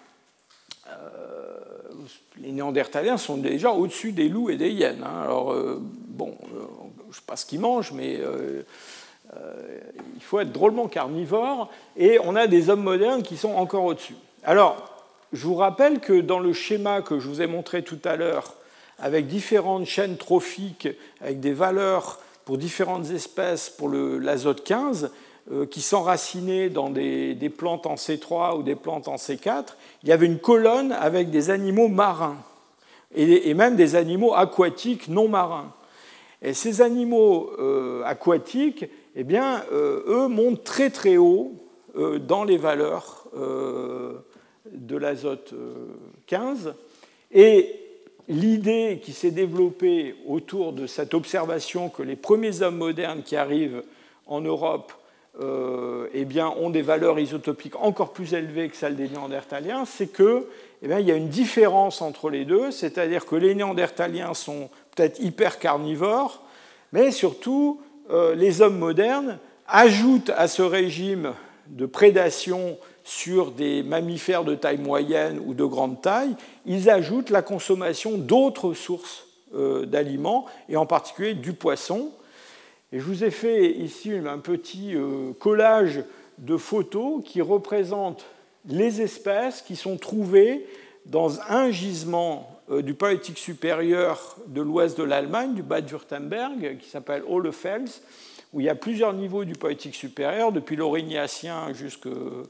euh, les Néandertaliens sont déjà au-dessus des loups et des hyènes. Hein. Alors, euh, bon, euh, je ne sais pas ce qu'ils mangent, mais... Euh, Euh, il faut être drôlement carnivore, et on a des hommes modernes qui sont encore au-dessus. Alors, je vous rappelle que dans le schéma que je vous ai montré tout à l'heure, avec différentes chaînes trophiques, avec des valeurs pour différentes espèces pour le, l'azote quinze, euh, qui s'enracinaient dans des, des plantes en C trois ou des plantes en C quatre, il y avait une colonne avec des animaux marins, et, et même des animaux aquatiques non marins. Et ces animaux euh, aquatiques, eh bien, euh, eux montent très très haut euh, dans les valeurs euh, de l'azote quinze. Et l'idée qui s'est développée autour de cette observation que les premiers hommes modernes qui arrivent en Europe euh, eh bien, ont des valeurs isotopiques encore plus élevées que celles des Néandertaliens, c'est qu'il eh bien, y a une différence entre les deux, c'est-à-dire que les Néandertaliens sont peut-être hyper carnivores, mais surtout, euh, les hommes modernes ajoutent à ce régime de prédation sur des mammifères de taille moyenne ou de grande taille, ils ajoutent la consommation d'autres sources euh, d'aliments, et en particulier du poisson. Et je vous ai fait ici un petit euh, collage de photos qui représentent les espèces qui sont trouvées dans un gisement du Paléolithique supérieur de l'ouest de l'Allemagne, du Bade-Württemberg, qui s'appelle Hohlefels, où il y a plusieurs niveaux du Paléolithique supérieur, depuis l'Aurignacien jusqu'au euh,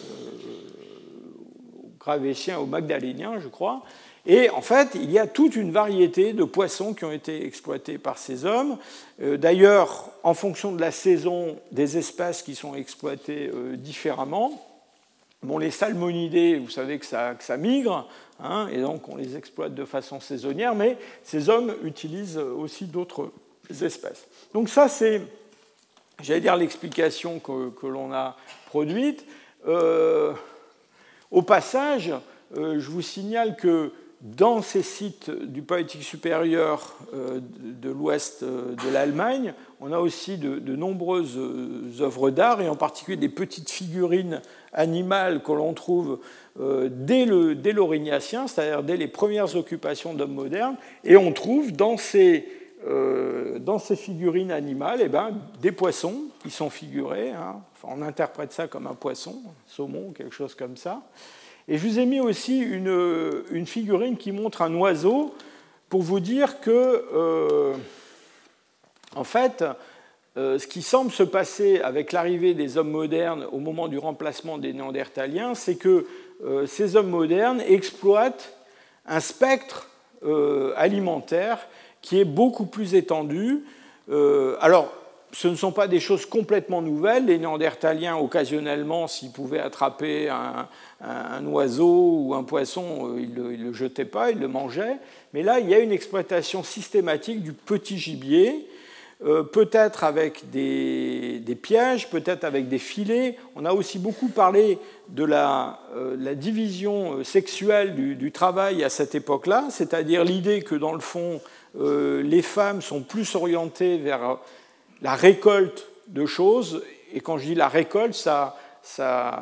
Gravétien, au Magdalénien, je crois. Et en fait, il y a toute une variété de poissons qui ont été exploités par ces hommes. Euh, d'ailleurs, en fonction de la saison, des espèces qui sont exploitées euh, différemment. Bon, les salmonidés, vous savez que ça, que ça migre, hein, et donc on les exploite de façon saisonnière, mais ces hommes utilisent aussi d'autres espèces. Donc ça, c'est, j'allais dire, l'explication que, que l'on a produite. Euh, au passage, euh, je vous signale que dans ces sites du Paléolithique supérieur euh, de, de l'ouest de l'Allemagne, on a aussi de, de nombreuses œuvres d'art, et en particulier des petites figurines animales que l'on trouve euh, dès, le, dès l'Aurignacien, c'est-à-dire dès les premières occupations d'hommes modernes, et on trouve dans ces, euh, dans ces figurines animales eh ben, des poissons qui sont figurés, hein. Enfin, on interprète ça comme un poisson, un saumon, quelque chose comme ça. Et je vous ai mis aussi une, une figurine qui montre un oiseau pour vous dire que, euh, en fait, euh, ce qui semble se passer avec l'arrivée des hommes modernes au moment du remplacement des Néandertaliens, c'est que euh, ces hommes modernes exploitent un spectre euh, alimentaire qui est beaucoup plus étendu. Euh, alors, ce ne sont pas des choses complètement nouvelles. Les Néandertaliens, occasionnellement, s'ils pouvaient attraper un, un, un oiseau ou un poisson, ils ne le, le jetaient pas, ils le mangeaient. Mais là, il y a une exploitation systématique du petit gibier, euh, peut-être avec des, des pièges, peut-être avec des filets. On a aussi beaucoup parlé de la, euh, la division sexuelle du, du travail à cette époque-là, c'est-à-dire l'idée que, dans le fond, euh, les femmes sont plus orientées vers la récolte de choses, et quand je dis la récolte, ça, ça,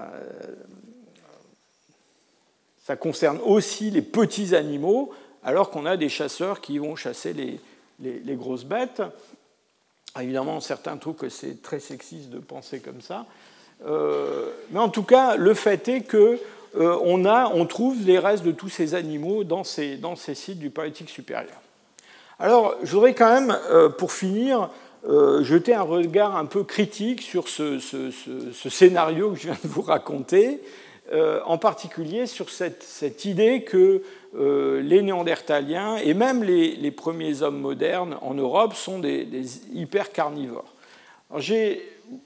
ça concerne aussi les petits animaux, alors qu'on a des chasseurs qui vont chasser les, les, les grosses bêtes. Évidemment, certains trouvent que c'est très sexiste de penser comme ça. Euh, mais en tout cas, le fait est qu'on euh, a, on trouve les restes de tous ces animaux dans ces, dans ces sites du Paléolithique supérieur. Alors, je voudrais quand même, euh, pour finir, euh, jeter un regard un peu critique sur ce, ce, ce, ce scénario que je viens de vous raconter, euh, en particulier sur cette, cette idée que euh, les Néandertaliens et même les, les premiers hommes modernes en Europe sont des, des hyper-carnivores. Alors, j'ai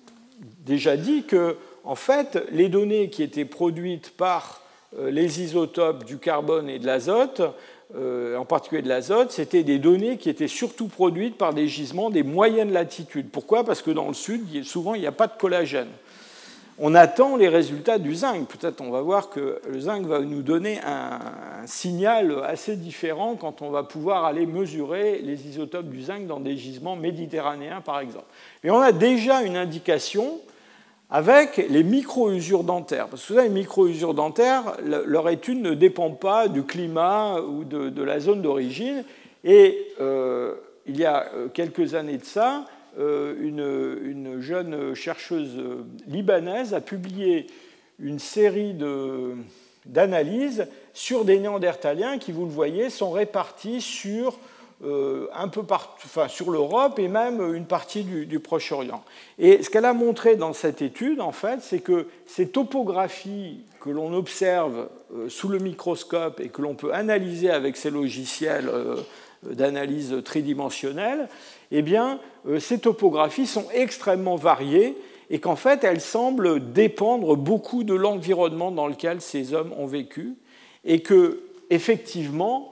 déjà dit que, en fait, les données qui étaient produites par euh, les isotopes du carbone et de l'azote, euh, en particulier de l'azote, c'était des données qui étaient surtout produites par des gisements des moyennes latitudes. Pourquoi ? Parce que dans le sud, souvent, il n'y a pas de collagène. On attend les résultats du zinc. Peut-être on va voir que le zinc va nous donner un, un signal assez différent quand on va pouvoir aller mesurer les isotopes du zinc dans des gisements méditerranéens, par exemple. Mais on a déjà une indication avec les micro-usures dentaires. Parce que les micro-usures dentaires, leur étude ne dépend pas du climat ou de, de la zone d'origine. Et euh, il y a quelques années de ça, Une, une jeune chercheuse libanaise a publié une série de, d'analyses sur des Néandertaliens qui, vous le voyez, sont répartis sur, euh, un peu partout, enfin, sur l'Europe et même une partie du, du Proche-Orient. Et ce qu'elle a montré dans cette étude, en fait, c'est que ces topographies que l'on observe euh, sous le microscope et que l'on peut analyser avec ces logiciels euh, d'analyse tridimensionnelle, eh bien, ces topographies sont extrêmement variées et qu'en fait, elles semblent dépendre beaucoup de l'environnement dans lequel ces hommes ont vécu et que, effectivement,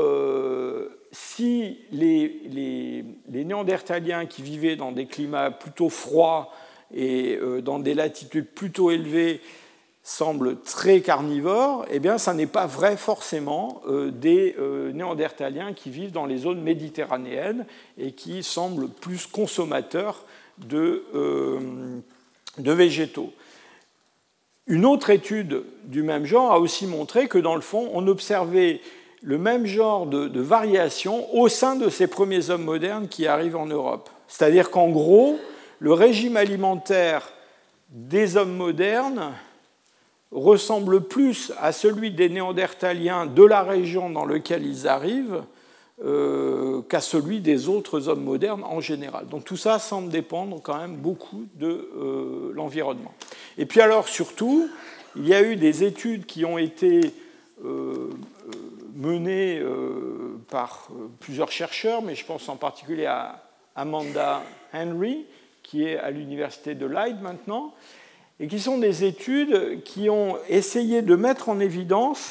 euh, si les, les, les Néandertaliens qui vivaient dans des climats plutôt froids et euh, dans des latitudes plutôt élevées semble très carnivore, eh bien, ça n'est pas vrai forcément euh, des euh, Néandertaliens qui vivent dans les zones méditerranéennes et qui semblent plus consommateurs de, euh, de végétaux. Une autre étude du même genre a aussi montré que, dans le fond, on observait le même genre de, de variation au sein de ces premiers hommes modernes qui arrivent en Europe. C'est-à-dire qu'en gros, le régime alimentaire des hommes modernes ressemble plus à celui des Néandertaliens de la région dans laquelle ils arrivent euh, qu'à celui des autres hommes modernes en général. Donc tout ça semble dépendre quand même beaucoup de euh, l'environnement. Et puis alors surtout, il y a eu des études qui ont été euh, menées euh, par plusieurs chercheurs, mais je pense en particulier à Amanda Henry, qui est à l'université de Leyde maintenant, et qui sont des études qui ont essayé de mettre en évidence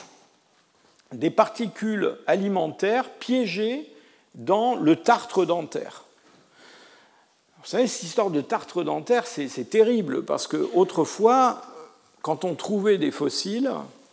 des particules alimentaires piégées dans le tartre dentaire. Vous savez, cette histoire de tartre dentaire, c'est, c'est terrible, parce qu'autrefois, quand on trouvait des fossiles,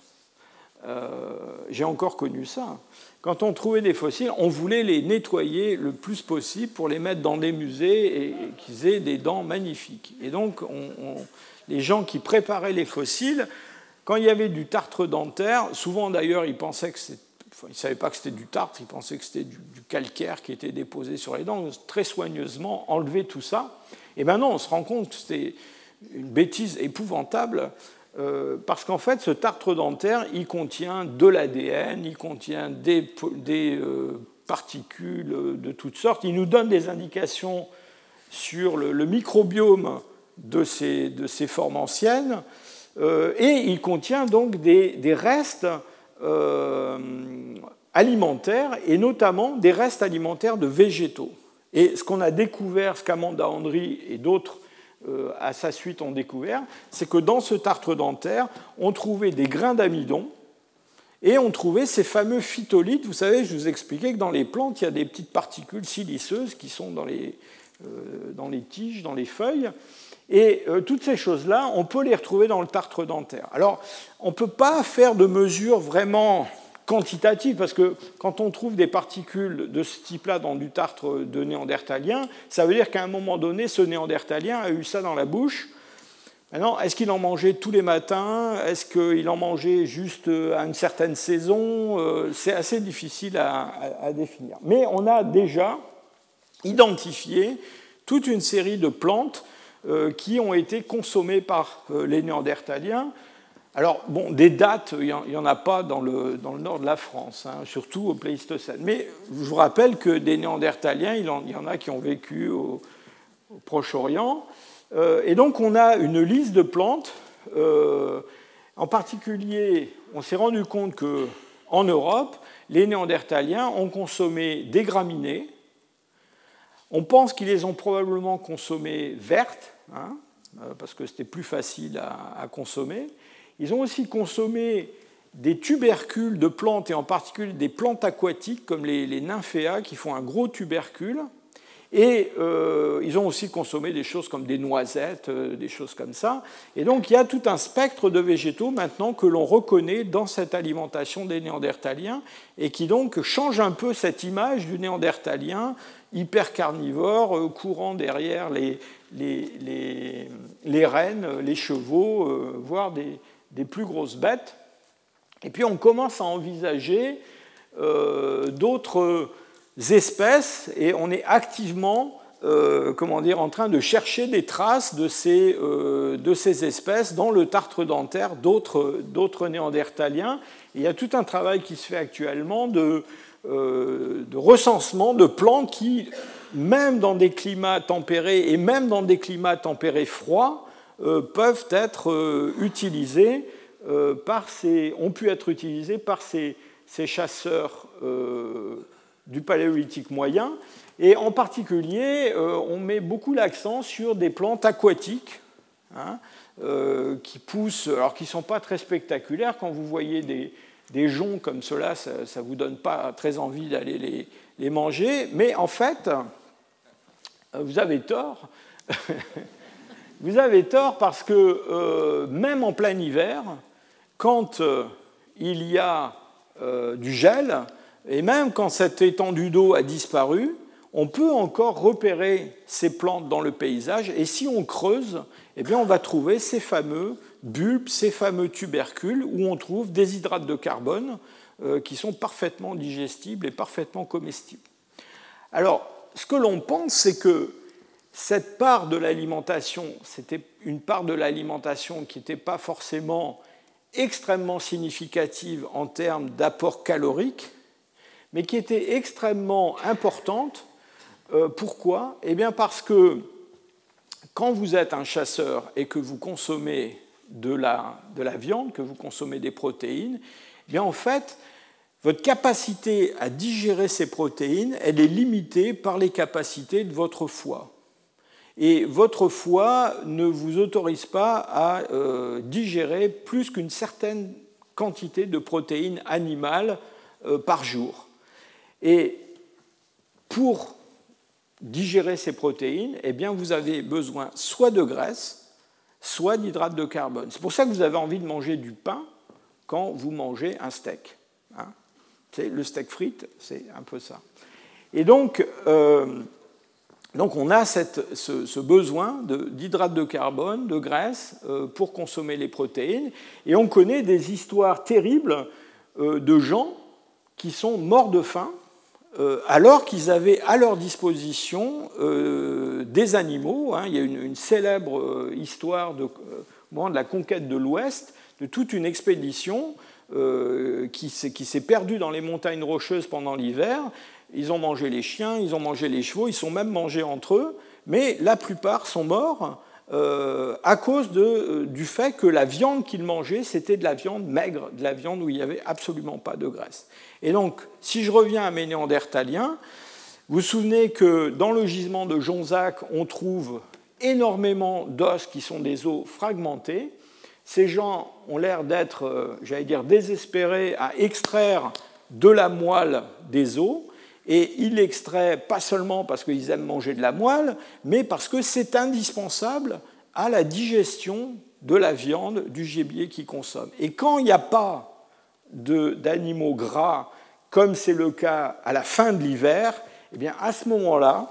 euh, j'ai encore connu ça, quand on trouvait des fossiles, on voulait les nettoyer le plus possible pour les mettre dans des musées et, et qu'ils aient des dents magnifiques. Et donc, on... on les gens qui préparaient les fossiles, quand il y avait du tartre dentaire, souvent d'ailleurs ils pensaient que c'était, enfin, ils ne savaient pas que c'était du tartre, ils pensaient que c'était du, du calcaire qui était déposé sur les dents, donc très soigneusement enlever tout ça. Et maintenant on se rend compte que c'était une bêtise épouvantable, euh, parce qu'en fait ce tartre dentaire, il contient de l'A D N, il contient des, des euh, particules de toutes sortes, il nous donne des indications sur le, le microbiome de ces, de ces formes anciennes, euh, et il contient donc des, des restes euh, alimentaires, et notamment des restes alimentaires de végétaux. Et ce qu'on a découvert, ce qu'Amanda Henry et d'autres euh, à sa suite ont découvert, c'est que dans ce tartre dentaire, on trouvait des grains d'amidon, et on trouvait ces fameux phytolithes. Vous savez, je vous expliquais que dans les plantes, il y a des petites particules siliceuses qui sont dans les, euh, dans les tiges, dans les feuilles. Et euh, toutes ces choses-là, on peut les retrouver dans le tartre dentaire. Alors, on ne peut pas faire de mesures vraiment quantitatives, parce que quand on trouve des particules de ce type-là dans du tartre de néandertalien, ça veut dire qu'à un moment donné, ce néandertalien a eu ça dans la bouche. Maintenant, est-ce qu'il en mangeait tous les matins ? Est-ce qu'il en mangeait juste à une certaine saison ? euh, C'est assez difficile à, à, à définir. Mais on a déjà identifié toute une série de plantes qui ont été consommés par les Néandertaliens. Alors, bon, des dates, il n'y en a pas dans le, dans le nord de la France, hein, surtout au Pléistocène. Mais je vous rappelle que des Néandertaliens, il y en a qui ont vécu au, au Proche-Orient. Euh, et donc on a une liste de plantes. Euh, en particulier, on s'est rendu compte qu'en Europe, les Néandertaliens ont consommé des graminées. On pense qu'ils les ont probablement consommées vertes, hein, parce que c'était plus facile à, à consommer. Ils ont aussi consommé des tubercules de plantes, et en particulier des plantes aquatiques, comme les, les nymphéas, qui font un gros tubercule. Et euh, ils ont aussi consommé des choses comme des noisettes, euh, des choses comme ça. Et donc, il y a tout un spectre de végétaux maintenant que l'on reconnaît dans cette alimentation des Néandertaliens et qui donc change un peu cette image du Néandertalien hyper carnivore, euh, courant derrière les, les, les, les rennes, les chevaux, euh, voire des, des plus grosses bêtes. Et puis, on commence à envisager euh, d'autres espèces, et on est activement euh, comment dire, en train de chercher des traces de ces, euh, de ces espèces dans le tartre dentaire d'autres, d'autres néandertaliens. Et il y a tout un travail qui se fait actuellement de, euh, de recensement de plantes qui, même dans des climats tempérés et même dans des climats tempérés froids, euh, peuvent être euh, utilisées euh, par ces, ont pu être utilisées par ces, ces chasseurs euh, du paléolithique moyen, et en particulier, euh, on met beaucoup l'accent sur des plantes aquatiques, hein, euh, qui poussent, alors qui ne sont pas très spectaculaires. Quand vous voyez des, des joncs comme cela, ça ne vous donne pas très envie d'aller les, les manger, mais en fait, vous avez tort. Vous avez tort parce que euh, même en plein hiver, quand euh, il y a euh, du gel, et même quand cette étendue d'eau a disparu, on peut encore repérer ces plantes dans le paysage. Et si on creuse, eh bien on va trouver ces fameux bulbes, ces fameux tubercules, où on trouve des hydrates de carbone euh, qui sont parfaitement digestibles et parfaitement comestibles. Alors, ce que l'on pense, c'est que cette part de l'alimentation, c'était une part de l'alimentation qui n'était pas forcément extrêmement significative en termes d'apport calorique, mais qui était extrêmement importante. Euh, pourquoi ? Eh bien parce que quand vous êtes un chasseur et que vous consommez de la, de la viande, que vous consommez des protéines, eh bien en fait, votre capacité à digérer ces protéines, elle est limitée par les capacités de votre foie. Et votre foie ne vous autorise pas à euh, digérer plus qu'une certaine quantité de protéines animales euh, par jour. Et pour digérer ces protéines, eh bien, vous avez besoin soit de graisse, soit d'hydrates de carbone. C'est pour ça que vous avez envie de manger du pain quand vous mangez un steak. Hein, c'est le steak frites, c'est un peu ça. Et donc, euh, donc on a cette, ce, ce besoin de, d'hydrates de carbone, de graisse, euh, pour consommer les protéines. Et on connaît des histoires terribles euh, de gens qui sont morts de faim, Euh, alors qu'ils avaient à leur disposition euh, des animaux. Hein. Il y a une, une célèbre euh, histoire de, euh, au moment de la conquête de l'Ouest, de toute une expédition euh, qui, s'est, qui s'est perdue dans les montagnes rocheuses pendant l'hiver. Ils ont mangé les chiens, ils ont mangé les chevaux, ils sont même mangés entre eux, mais la plupart sont morts euh, à cause de, euh, du fait que la viande qu'ils mangeaient, c'était de la viande maigre, de la viande où il n'y avait absolument pas de graisse. Et donc, si je reviens à mes néandertaliens, vous vous souvenez que dans le gisement de Jonzac, on trouve énormément d'os qui sont des os fragmentés. Ces gens ont l'air d'être, j'allais dire, désespérés à extraire de la moelle des os, et ils l'extraient pas seulement parce qu'ils aiment manger de la moelle, mais parce que c'est indispensable à la digestion de la viande du gibier qu'ils consomment. Et quand il n'y a pas de, d'animaux gras, comme c'est le cas à la fin de l'hiver, eh bien à ce moment-là,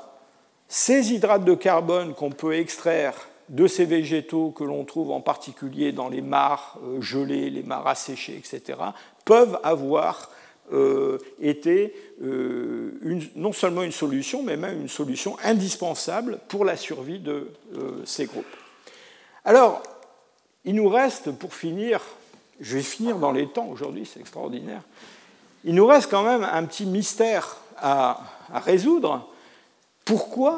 ces hydrates de carbone qu'on peut extraire de ces végétaux que l'on trouve en particulier dans les mares gelées, les mares asséchées, et cetera, peuvent avoir euh, été euh, une, non seulement une solution, mais même une solution indispensable pour la survie de euh, ces groupes. Alors, il nous reste, pour finir, je vais finir dans les temps aujourd'hui, c'est extraordinaire, il nous reste quand même un petit mystère à, à résoudre. Pourquoi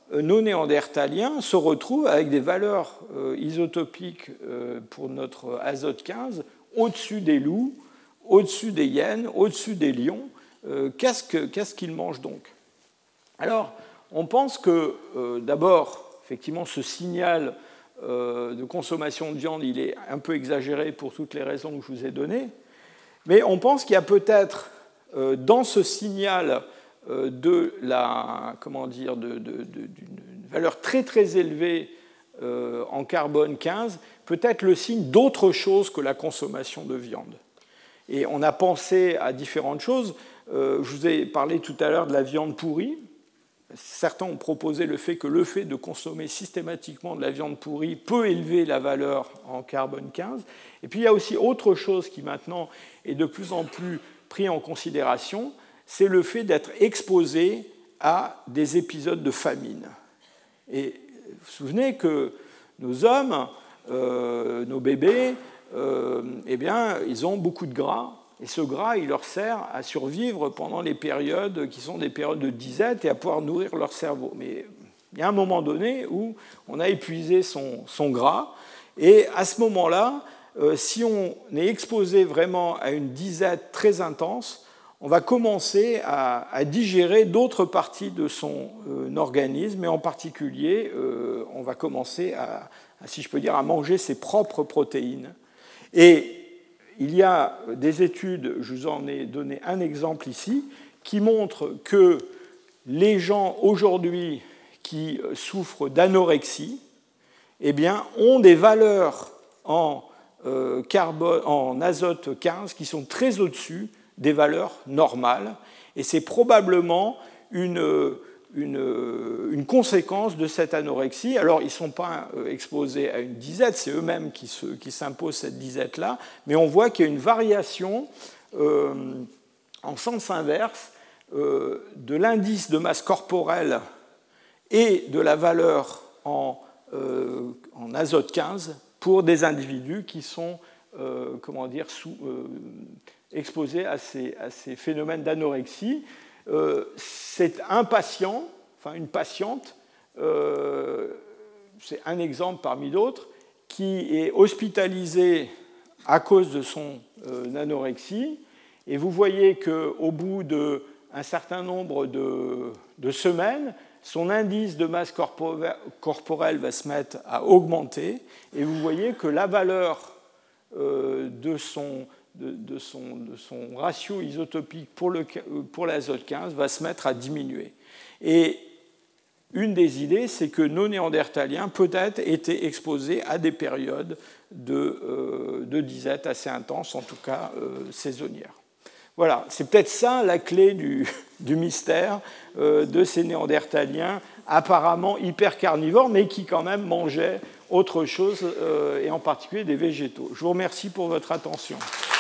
nos néandertaliens se retrouvent avec des valeurs euh, isotopiques euh, pour notre azote quinze au-dessus des loups, au-dessus des hyènes, au-dessus des lions. Euh, qu'est-ce, que, qu'est-ce qu'ils mangent donc? Alors, on pense que, euh, d'abord, effectivement, ce signal euh, de consommation de viande, il est un peu exagéré pour toutes les raisons que je vous ai données, mais on pense qu'il y a peut-être euh, dans ce signal euh, de la, comment dire, de, de, de, d'une valeur très très élevée euh, en carbone quinze, peut-être le signe d'autre chose que la consommation de viande. Et on a pensé à différentes choses. Euh, je vous ai parlé tout à l'heure de la viande pourrie. Certains ont proposé le fait que le fait de consommer systématiquement de la viande pourrie peut élever la valeur en carbone quinze. Et puis il y a aussi autre chose qui maintenant est de plus en plus pris en considération, c'est le fait d'être exposé à des épisodes de famine. Et vous vous souvenez que nos hommes, euh, nos bébés, euh, eh bien, ils ont beaucoup de gras. Et ce gras, il leur sert à survivre pendant les périodes qui sont des périodes de disette et à pouvoir nourrir leur cerveau. Mais il y a un moment donné où on a épuisé son, son gras. Et à ce moment-là, euh, si on est exposé vraiment à une disette très intense, on va commencer à, à digérer d'autres parties de son euh, organisme. Et en particulier, euh, on va commencer à, à, si je peux dire, à manger ses propres protéines. Et il y a des études, je vous en ai donné un exemple ici, qui montrent que les gens aujourd'hui qui souffrent d'anorexie, eh bien, ont des valeurs en, euh, carbone, en azote quinze qui sont très au-dessus des valeurs normales. Et c'est probablement une, une, une conséquence de cette anorexie. Alors, ils ne sont pas exposés à une disette, c'est eux-mêmes qui, se, qui s'imposent cette disette-là, mais on voit qu'il y a une variation euh, en sens inverse euh, de l'indice de masse corporelle et de la valeur en, euh, en azote quinze pour des individus qui sont euh, comment dire, sous, euh, exposés à ces, à ces phénomènes d'anorexie. Euh, c'est un patient, enfin une patiente, euh, c'est un exemple parmi d'autres, qui est hospitalisé à cause de son euh, anorexie, et vous voyez qu'au bout d'un certain nombre de, de semaines, son indice de masse corporelle va se mettre à augmenter, et vous voyez que la valeur euh, de son De, de, son, de son ratio isotopique pour, le, pour l'azote quinze va se mettre à diminuer. Et une des idées, c'est que nos néandertaliens peut-être étaient exposés à des périodes de, euh, de disette assez intenses, en tout cas euh, saisonnières. Voilà, c'est peut-être ça la clé du, du mystère euh, de ces néandertaliens apparemment hyper carnivores, mais qui quand même mangeaient autre chose, euh, et en particulier des végétaux. Je vous remercie pour votre attention.